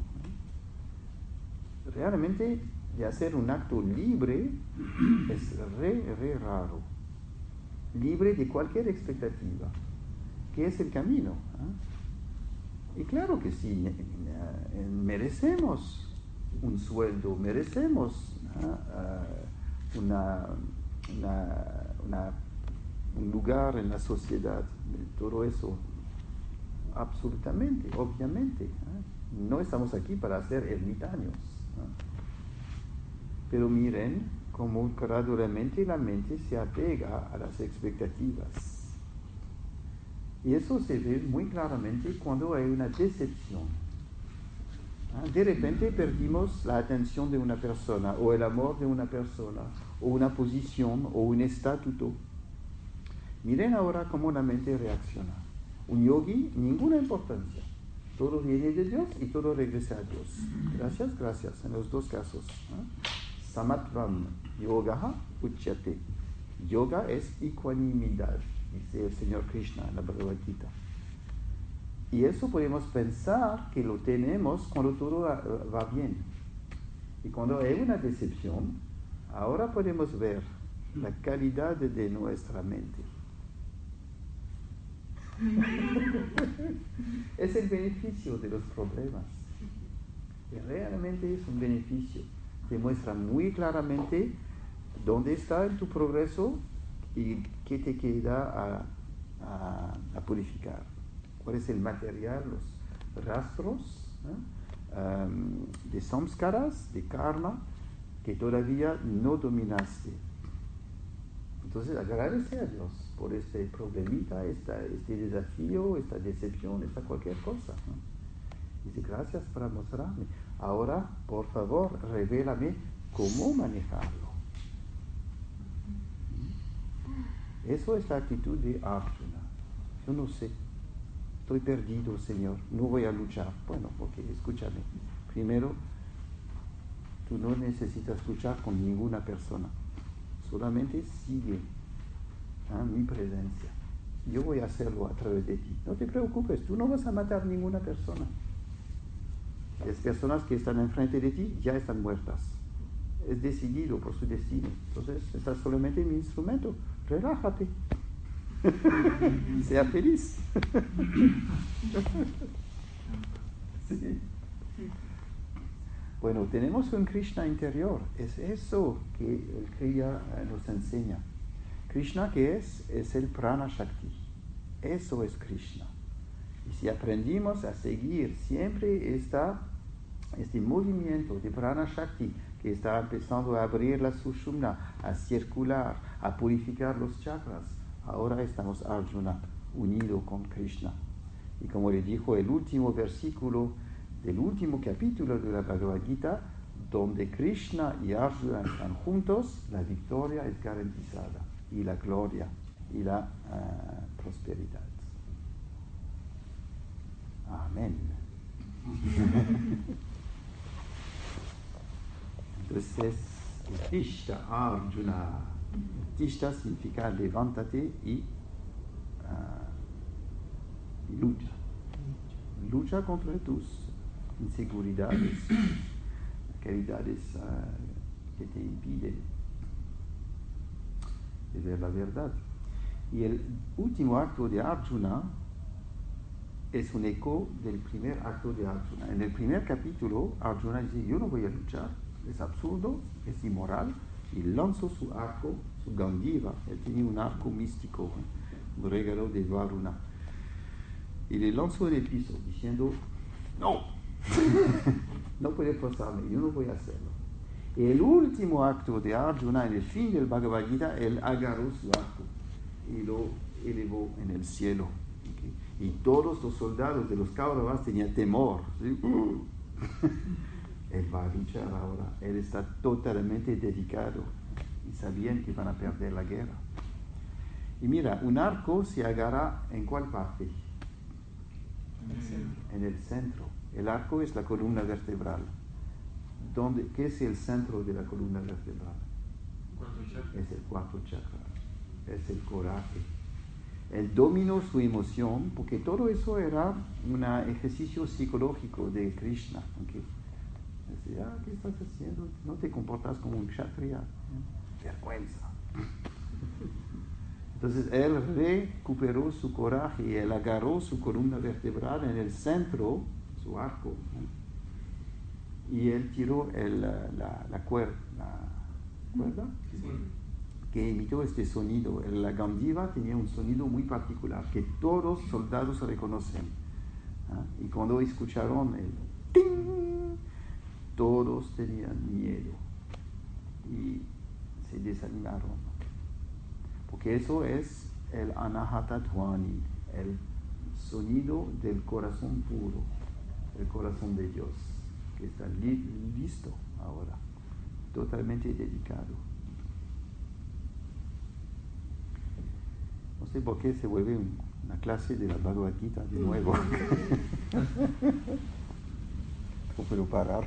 Realmente de hacer un acto libre es re, re raro, libre de cualquier expectativa, que es el camino. ¿eh? Y claro que sí, merecemos un sueldo, merecemos ¿eh? una, una, una, un lugar en la sociedad, todo eso, absolutamente, obviamente. ¿eh? No estamos aquí para ser ermitaños. ¿eh? Pero miren cómo gradualmente la mente se apega a las expectativas. Y eso se ve muy claramente cuando hay una decepción. De repente perdimos la atención de una persona, o el amor de una persona, o una posición, o un estatuto. Miren ahora cómo la mente reacciona. Un yogi, ninguna importancia. Todo viene de Dios y todo regresa a Dios. Gracias, gracias, en los dos casos. ¿eh? Samatvam yoga uchyate. Yoga es ecuanimidad, dice el Señor Krishna en la Bhagavad Gita. Y eso podemos pensar que lo tenemos cuando todo va bien. Y cuando hay una decepción, ahora podemos ver la calidad de nuestra mente. Es el beneficio de los problemas. Y realmente es un beneficio. Demuestra muy claramente dónde está en tu progreso y qué te queda a, a, a purificar. ¿Cuál es el material, los rastros ¿eh? um, de samskaras, de karma, que todavía no dominaste? Entonces agradece a Dios por este problemita, esta, este desafío, esta decepción, esta cualquier cosa, ¿no? Dice, gracias por mostrarme. Ahora, por favor, revélame cómo manejarlo. Eso es la actitud de Arjuna. Yo no sé, estoy perdido, Señor, no voy a luchar. Bueno, porque escúchame, primero, tú no necesitas luchar con ninguna persona, solamente sigue a mi presencia. Yo voy a hacerlo a través de ti. No te preocupes, tú no vas a matar ninguna persona. Las personas que están enfrente de ti ya están muertas. Es decidido por su destino. Entonces, estás solamente mi instrumento. Relájate. Sea feliz. Sí. Bueno, tenemos un Krishna interior. Es eso que el Kriya nos enseña. Krishna, ¿qué es? Es el Prana Shakti. Eso es Krishna. Y si aprendimos a seguir siempre esta, este movimiento de Prana Shakti que está empezando a abrir la Sushumna, a circular, a purificar los chakras, ahora estamos Arjuna, unido con Krishna. Y como le dijo el último versículo del último capítulo de la Bhagavad Gita, donde Krishna y Arjuna están juntos, la victoria es garantizada, y la gloria, y la uh, prosperidad. Amén. Entonces, Tishta Arjuna. Tishta significa levántate y, uh, y lucha. Lucha contra tus inseguridades, cualidades uh, que te impiden de ver la verdad. Y el último acto de Arjuna es un eco del primer acto de Arjuna. En el primer capítulo, Arjuna dice, yo no voy a luchar, es absurdo, es inmoral, y lanzó su arco, su Gandiva. Él tenía un arco místico, un regalo de Varuna. Y le lanzó en el piso, diciendo, no, no puede pasarme, yo no voy a hacerlo. Y el último acto de Arjuna, en el fin del Bhagavad Gita, él agarró su arco y lo elevó en el cielo. ¿Okay? Y todos los soldados de los Kauravas tenían temor. ¿Sí? Uh. Él va a luchar ahora, él está totalmente dedicado y sabían que van a perder la guerra. Y mira, un arco se agarra ¿en cuál parte? En el centro. En el centro. El arco es la columna vertebral. ¿Dónde, ¿Qué es el centro de la columna vertebral? Cuarto chakra. Es el cuarto chakra, es el coraje. Él dominó su emoción, porque todo eso era un ejercicio psicológico de Krishna. ¿Okay? Decía, ah, ¿qué estás haciendo? No te comportas como un kshatriya. ¿Eh? Vergüenza. Entonces él recuperó su coraje y él agarró su columna vertebral en el centro, su arco, ¿eh? Y él tiró el, la, la, cuerda, la cuerda Sí. que emitió este sonido. La Gandiva tenía un sonido muy particular que todos los soldados reconocen. ¿Eh? Y cuando escucharon el ¡ting!, todos tenían miedo y se desanimaron. Porque eso es el Anahata Dhvani, el sonido del corazón puro, el corazón de Dios, que está li- listo ahora, totalmente dedicado. No sé por qué se vuelve un, una clase de la Bhagavad Gita de nuevo. No puedo parar.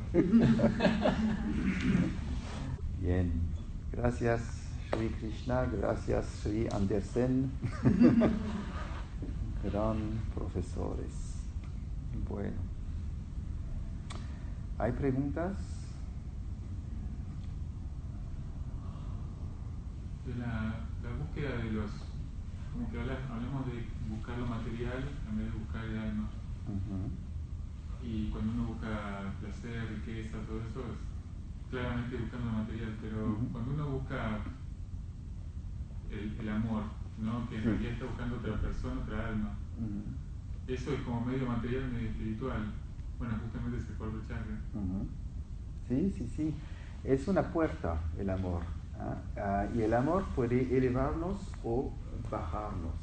Bien, gracias Sri Krishna, gracias Sri Andersen, gran profesores. Bueno, ¿hay preguntas? De la, la búsqueda de los, como que habla- hablamos de buscar lo material en vez de buscar el alma. Uh-huh. Y cuando uno busca placer, riqueza, todo eso, es claramente buscando lo material, pero Uh-huh. cuando uno busca el, el amor, ¿no? Que en Sí. realidad está buscando otra persona, otra alma, Uh-huh. eso es como medio material, medio espiritual. Bueno, justamente es el cuarto chakra. Uh-huh. Sí, sí, sí. Es una puerta el amor. ¿ah? Uh, y el amor puede elevarnos o bajarnos.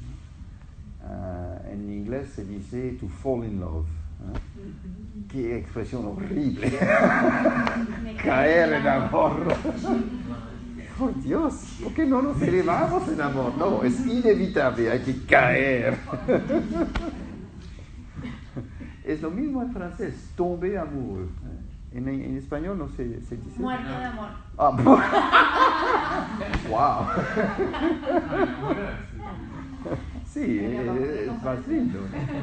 Uh, en inglés se dice to fall in love. ¿Ah? Qué expresión horrible. Caer en amor. Oh Dios, ¿por qué no nos elevamos en amor? No, es inevitable, hay que caer. Es lo mismo en francés, tomber amoureux. En, en español no se, se dice. Muerto de amor. Ah, wow. Sí, es, es más lindo.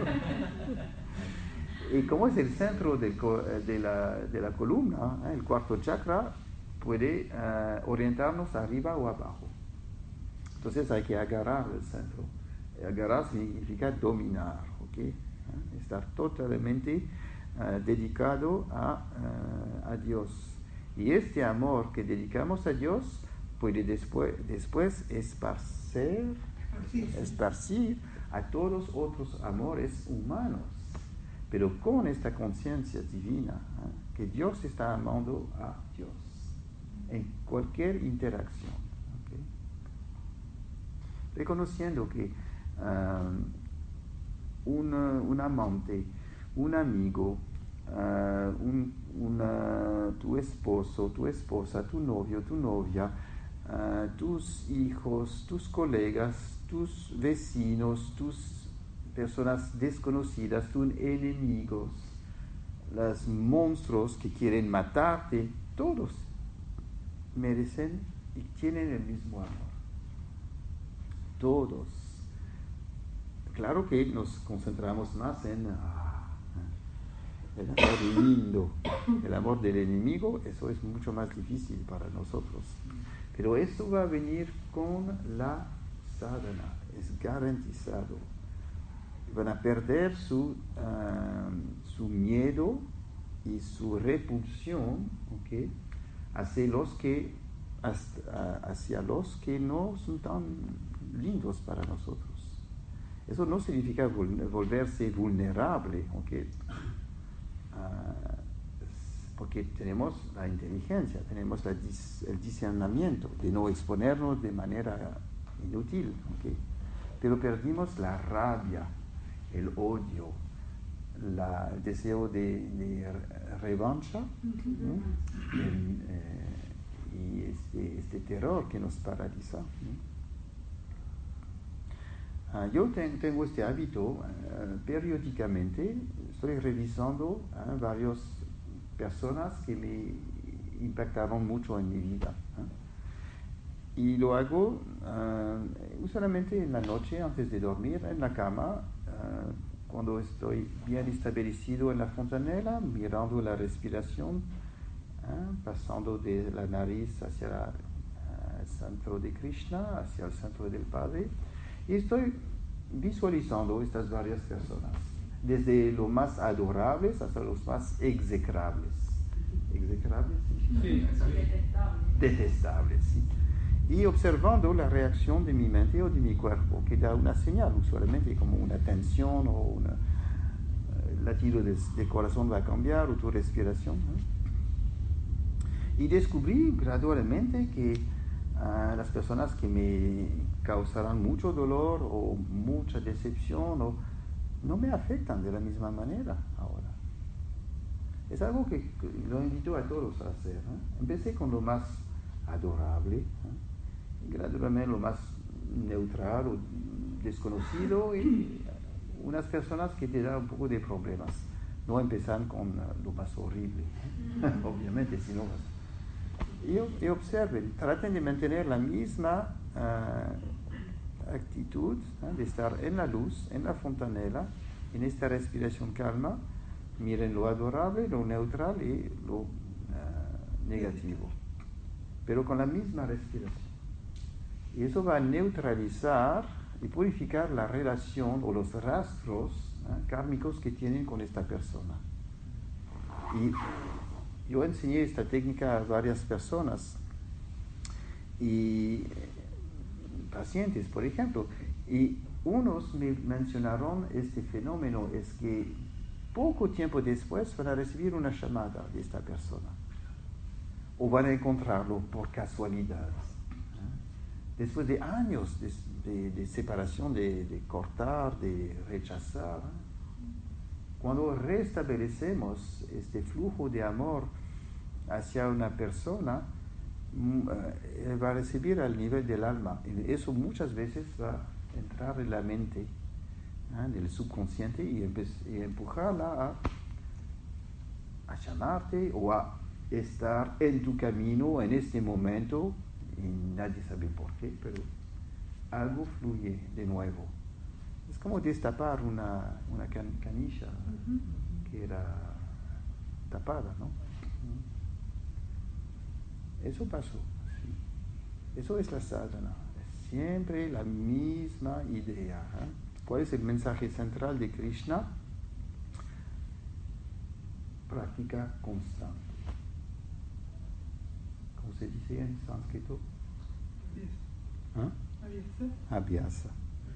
Y como es el centro de, de, la, de la columna, ¿eh? El cuarto chakra puede uh, orientarnos arriba o abajo. Entonces hay que agarrar el centro. Agarrar significa dominar, ¿ok? ¿Eh? Estar totalmente uh, dedicado a, uh, a Dios. Y este amor que dedicamos a Dios puede después, después esparcer, esparcir a todos otros amores humanos. Pero con esta conciencia divina, ¿eh? Que Dios está amando a Dios en cualquier interacción, ¿okay? Reconociendo que um, un, un amante, un amigo, uh, un, una, tu esposo, tu esposa, tu novio, tu novia, uh, tus hijos, tus colegas, tus vecinos, tus personas desconocidas, tus enemigos, los monstruos que quieren matarte, todos merecen y tienen el mismo amor. Todos. Claro que nos concentramos más en ah, el amor lindo, el amor del enemigo, eso es mucho más difícil para nosotros. Pero eso va a venir con la sadhana, es garantizado. Van a perder su, uh, su miedo y su repulsión, ¿okay? hacia, los que, hasta, hacia los que no son tan lindos para nosotros. Eso no significa vol- volverse vulnerable, ¿okay? uh, porque tenemos la inteligencia, tenemos la dis- el discernimiento de no exponernos de manera inútil, ¿okay? Pero perdimos la rabia, el odio, la, el deseo de, de revancha, ¿no? el, eh, y este, este terror que nos paraliza, ¿no? Uh, yo ten, tengo este hábito, uh, periódicamente estoy revisando uh, varias personas que me impactaron mucho en mi vida, ¿eh? Y lo hago uh, usualmente en la noche antes de dormir, en la cama, uh, cuando estoy bien establecido en la fontanela, mirando la respiración, uh, pasando de la nariz hacia la, uh, el centro de Krishna, hacia el centro del Padre, y estoy visualizando estas varias personas, desde los más adorables hasta los más execrables. ¿Execrables? Sí, Son detestables. Detestables, sí. Y observando la reacción de mi mente o de mi cuerpo, que da una señal, usualmente como una tensión o un uh, latido de, de corazón va a cambiar o tu respiración, ¿no? Y descubrí gradualmente que uh, las personas que me causarán mucho dolor o mucha decepción o, no me afectan de la misma manera ahora. Es algo que, que lo invito a todos a hacer, ¿no? Empecé con lo más adorable, ¿no? Gradualmente lo más neutral o desconocido y unas personas que te dan un poco de problemas. No empezar con lo más horrible, ¿no? Obviamente, sino y, y observen, traten de mantener la misma uh, actitud, ¿no? De estar en la luz, en la fontanela, en esta respiración calma. Miren lo adorable, lo neutral y lo uh, negativo, pero con la misma respiración. Y eso va a neutralizar y purificar la relación o los rastros, ¿eh? kármicos que tienen con esta persona. Y yo enseñé esta técnica a varias personas y pacientes, por ejemplo, y unos me mencionaron este fenómeno, es que poco tiempo después van a recibir una llamada de esta persona. o van a encontrarlo por casualidad. Después de años de, de, de separación, de, de cortar, de rechazar, cuando restablecemos este flujo de amor hacia una persona, eh, va a recibir al nivel del alma. Y eso muchas veces va a entrar en la mente, ¿eh? del subconsciente, y, y empujarla a, a llamarte o a estar en tu camino en este momento, y nadie sabe por qué, pero algo fluye de nuevo. Es como destapar una, una can, canilla uh-huh. que era tapada, ¿no? Eso pasó, sí. Eso es la sadhana, es siempre la misma idea. ¿eh? ¿Cuál es el mensaje central de Krishna? Práctica constante. ¿Cómo se dice en sánscrito? ¿Ah? Abhyasa.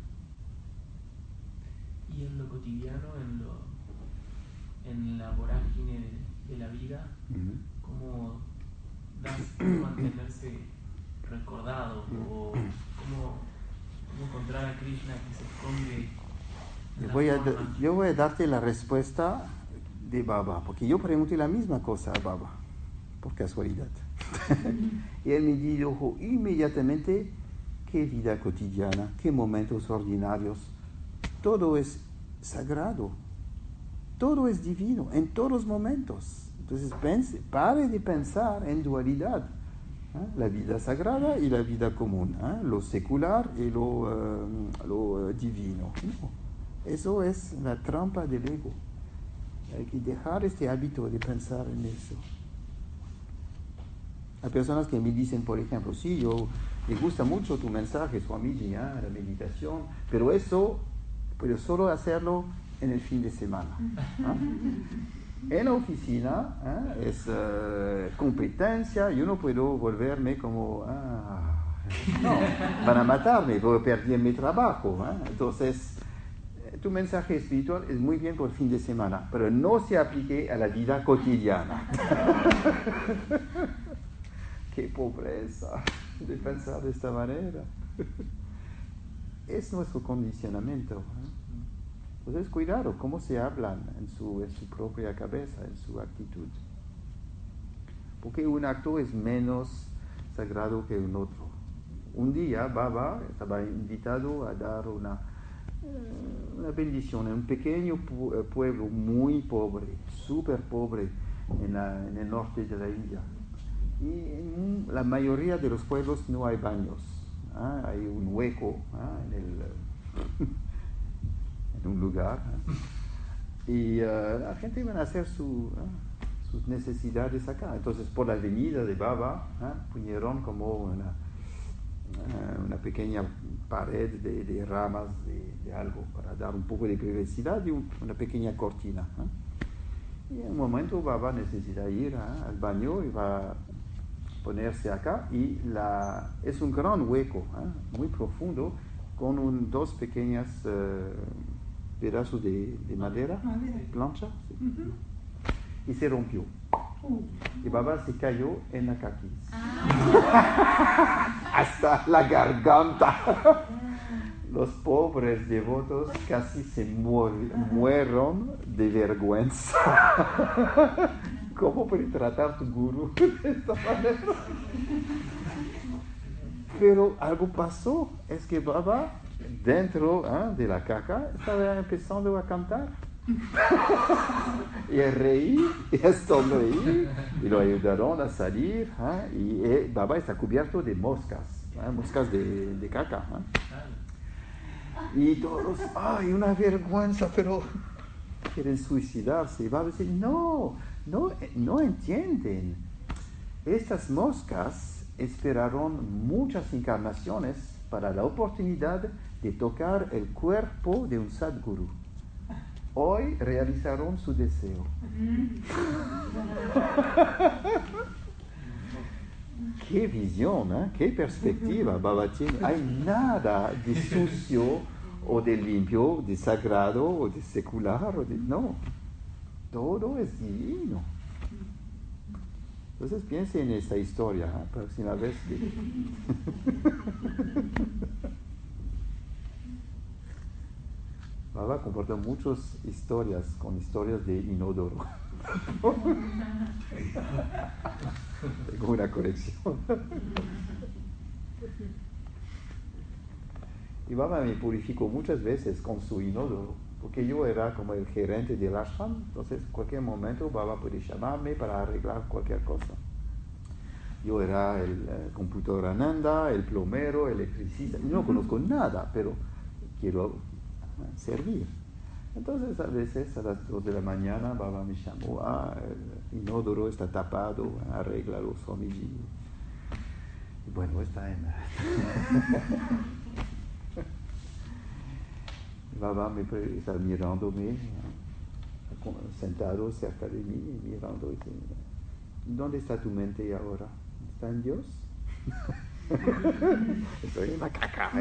Y en lo cotidiano, en, lo, en la vorágine de, de la vida, uh-huh. ¿cómo das mantenerse recordado? ¿O cómo, cómo encontrar a Krishna que se esconde? Yo voy, a, yo voy a darte la respuesta de Baba, porque yo pregunté la misma cosa a Baba, por casualidad. Y él me dijo inmediatamente: qué vida cotidiana, qué momentos ordinarios. Todo es sagrado, todo es divino, en todos los momentos. Entonces, pense, pare de pensar en dualidad, ¿eh? La vida sagrada y la vida común, ¿eh? Lo secular y lo, uh, lo uh, divino. No, eso es la trampa del ego. Hay que dejar este hábito de pensar en eso. Hay personas que me dicen, por ejemplo, sí, yo me gusta mucho tu mensaje, Swamiji, ¿eh? La meditación, pero eso puedo solo hacerlo en el fin de semana. ¿eh? En la oficina ¿eh? es uh, competencia, yo no puedo volverme como, ah, no, van a matarme, voy a perder mi trabajo. ¿eh? Entonces, tu mensaje espiritual es muy bien por el fin de semana, pero no se aplique a la vida cotidiana. Qué pobreza de pensar de esta manera. Es nuestro condicionamiento. ¿eh? Entonces, cuidado cómo se hablan en su, en su propia cabeza, en su actitud. Porque un acto es menos sagrado que un otro. Un día Baba estaba invitado a dar una, una bendición en un pequeño pu- pueblo muy pobre, súper pobre, en, la, en el norte de la India. Y en la mayoría de los pueblos no hay baños. ¿eh? Hay un hueco ¿eh? en, el, en un lugar. ¿eh? Y uh, la gente va a hacer su, ¿eh? sus necesidades acá. Entonces, por la avenida de Baba, ¿eh? pusieron como una, uh, una pequeña pared de, de ramas de, de algo para dar un poco de privacidad y un, una pequeña cortina. ¿eh? Y en un momento Baba necesita ir ¿eh? al baño y va a ponerse acá, y la, es un gran hueco, ¿eh? muy profundo, con un, dos pequeñas uh, pedazos de, de madera, plancha, sí. Uh-huh. Y se rompió. Uh. Y Baba se cayó en la caquis. Ah. Hasta la garganta. Los pobres devotos casi se muer, mueron de vergüenza. ¿Cómo puede tratar tu gurú de esta manera? Pero algo pasó, es que Baba, dentro ¿eh? de la caca, estaba empezando a cantar. Y a reír, y a sonreír, y lo ayudaron a salir, ¿eh? y eh, Baba está cubierto de moscas, ¿eh? moscas de, de caca. ¿eh? Y todos, ay, una vergüenza, pero quieren suicidarse. Y Baba dice, no, no, no entienden. Estas moscas esperaron muchas encarnaciones para la oportunidad de tocar el cuerpo de un Sadguru. Hoy realizaron su deseo. Qué visión, ¿eh? Qué perspectiva, Baba tiene. Hay nada de sucio o de limpio, de sagrado o de secular. O de, no, todo es divino. Entonces piense en esta historia, ¿eh? Próxima vez que... Baba compartió muchas historias con historias de inodoro. Tengo una colección. Y Baba me purificó muchas veces con su inodoro, porque yo era como el gerente del ashram, entonces en cualquier momento Baba puede llamarme para arreglar cualquier cosa. Yo era el uh, computador Ananda, el plomero, el electricista, no conozco nada, pero quiero uh, servir. Entonces a veces a las dos de la mañana Baba me llamó, ah, el inodoro está tapado, arréglalo, Swamiji. Y bueno, está en... Baba me está mirándome, sentado cerca de mí, mirando y dice, ¿dónde está tu mente ahora? ¿Está en Dios? Estoy en la caca.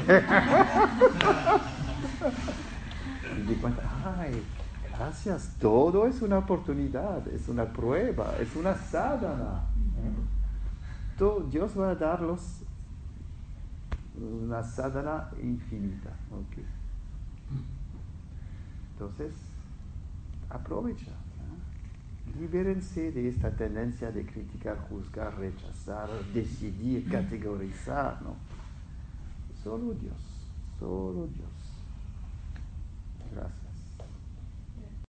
Y me cuenta, ay, gracias, todo es una oportunidad, es una prueba, es una sadhana. ¿Eh? Todo, Dios va a darlos una sadhana infinita. Okay. Entonces, aprovecha. ¿eh? Libérense de esta tendencia de criticar, juzgar, rechazar, decidir, categorizar. ¿no? Solo Dios, solo Dios.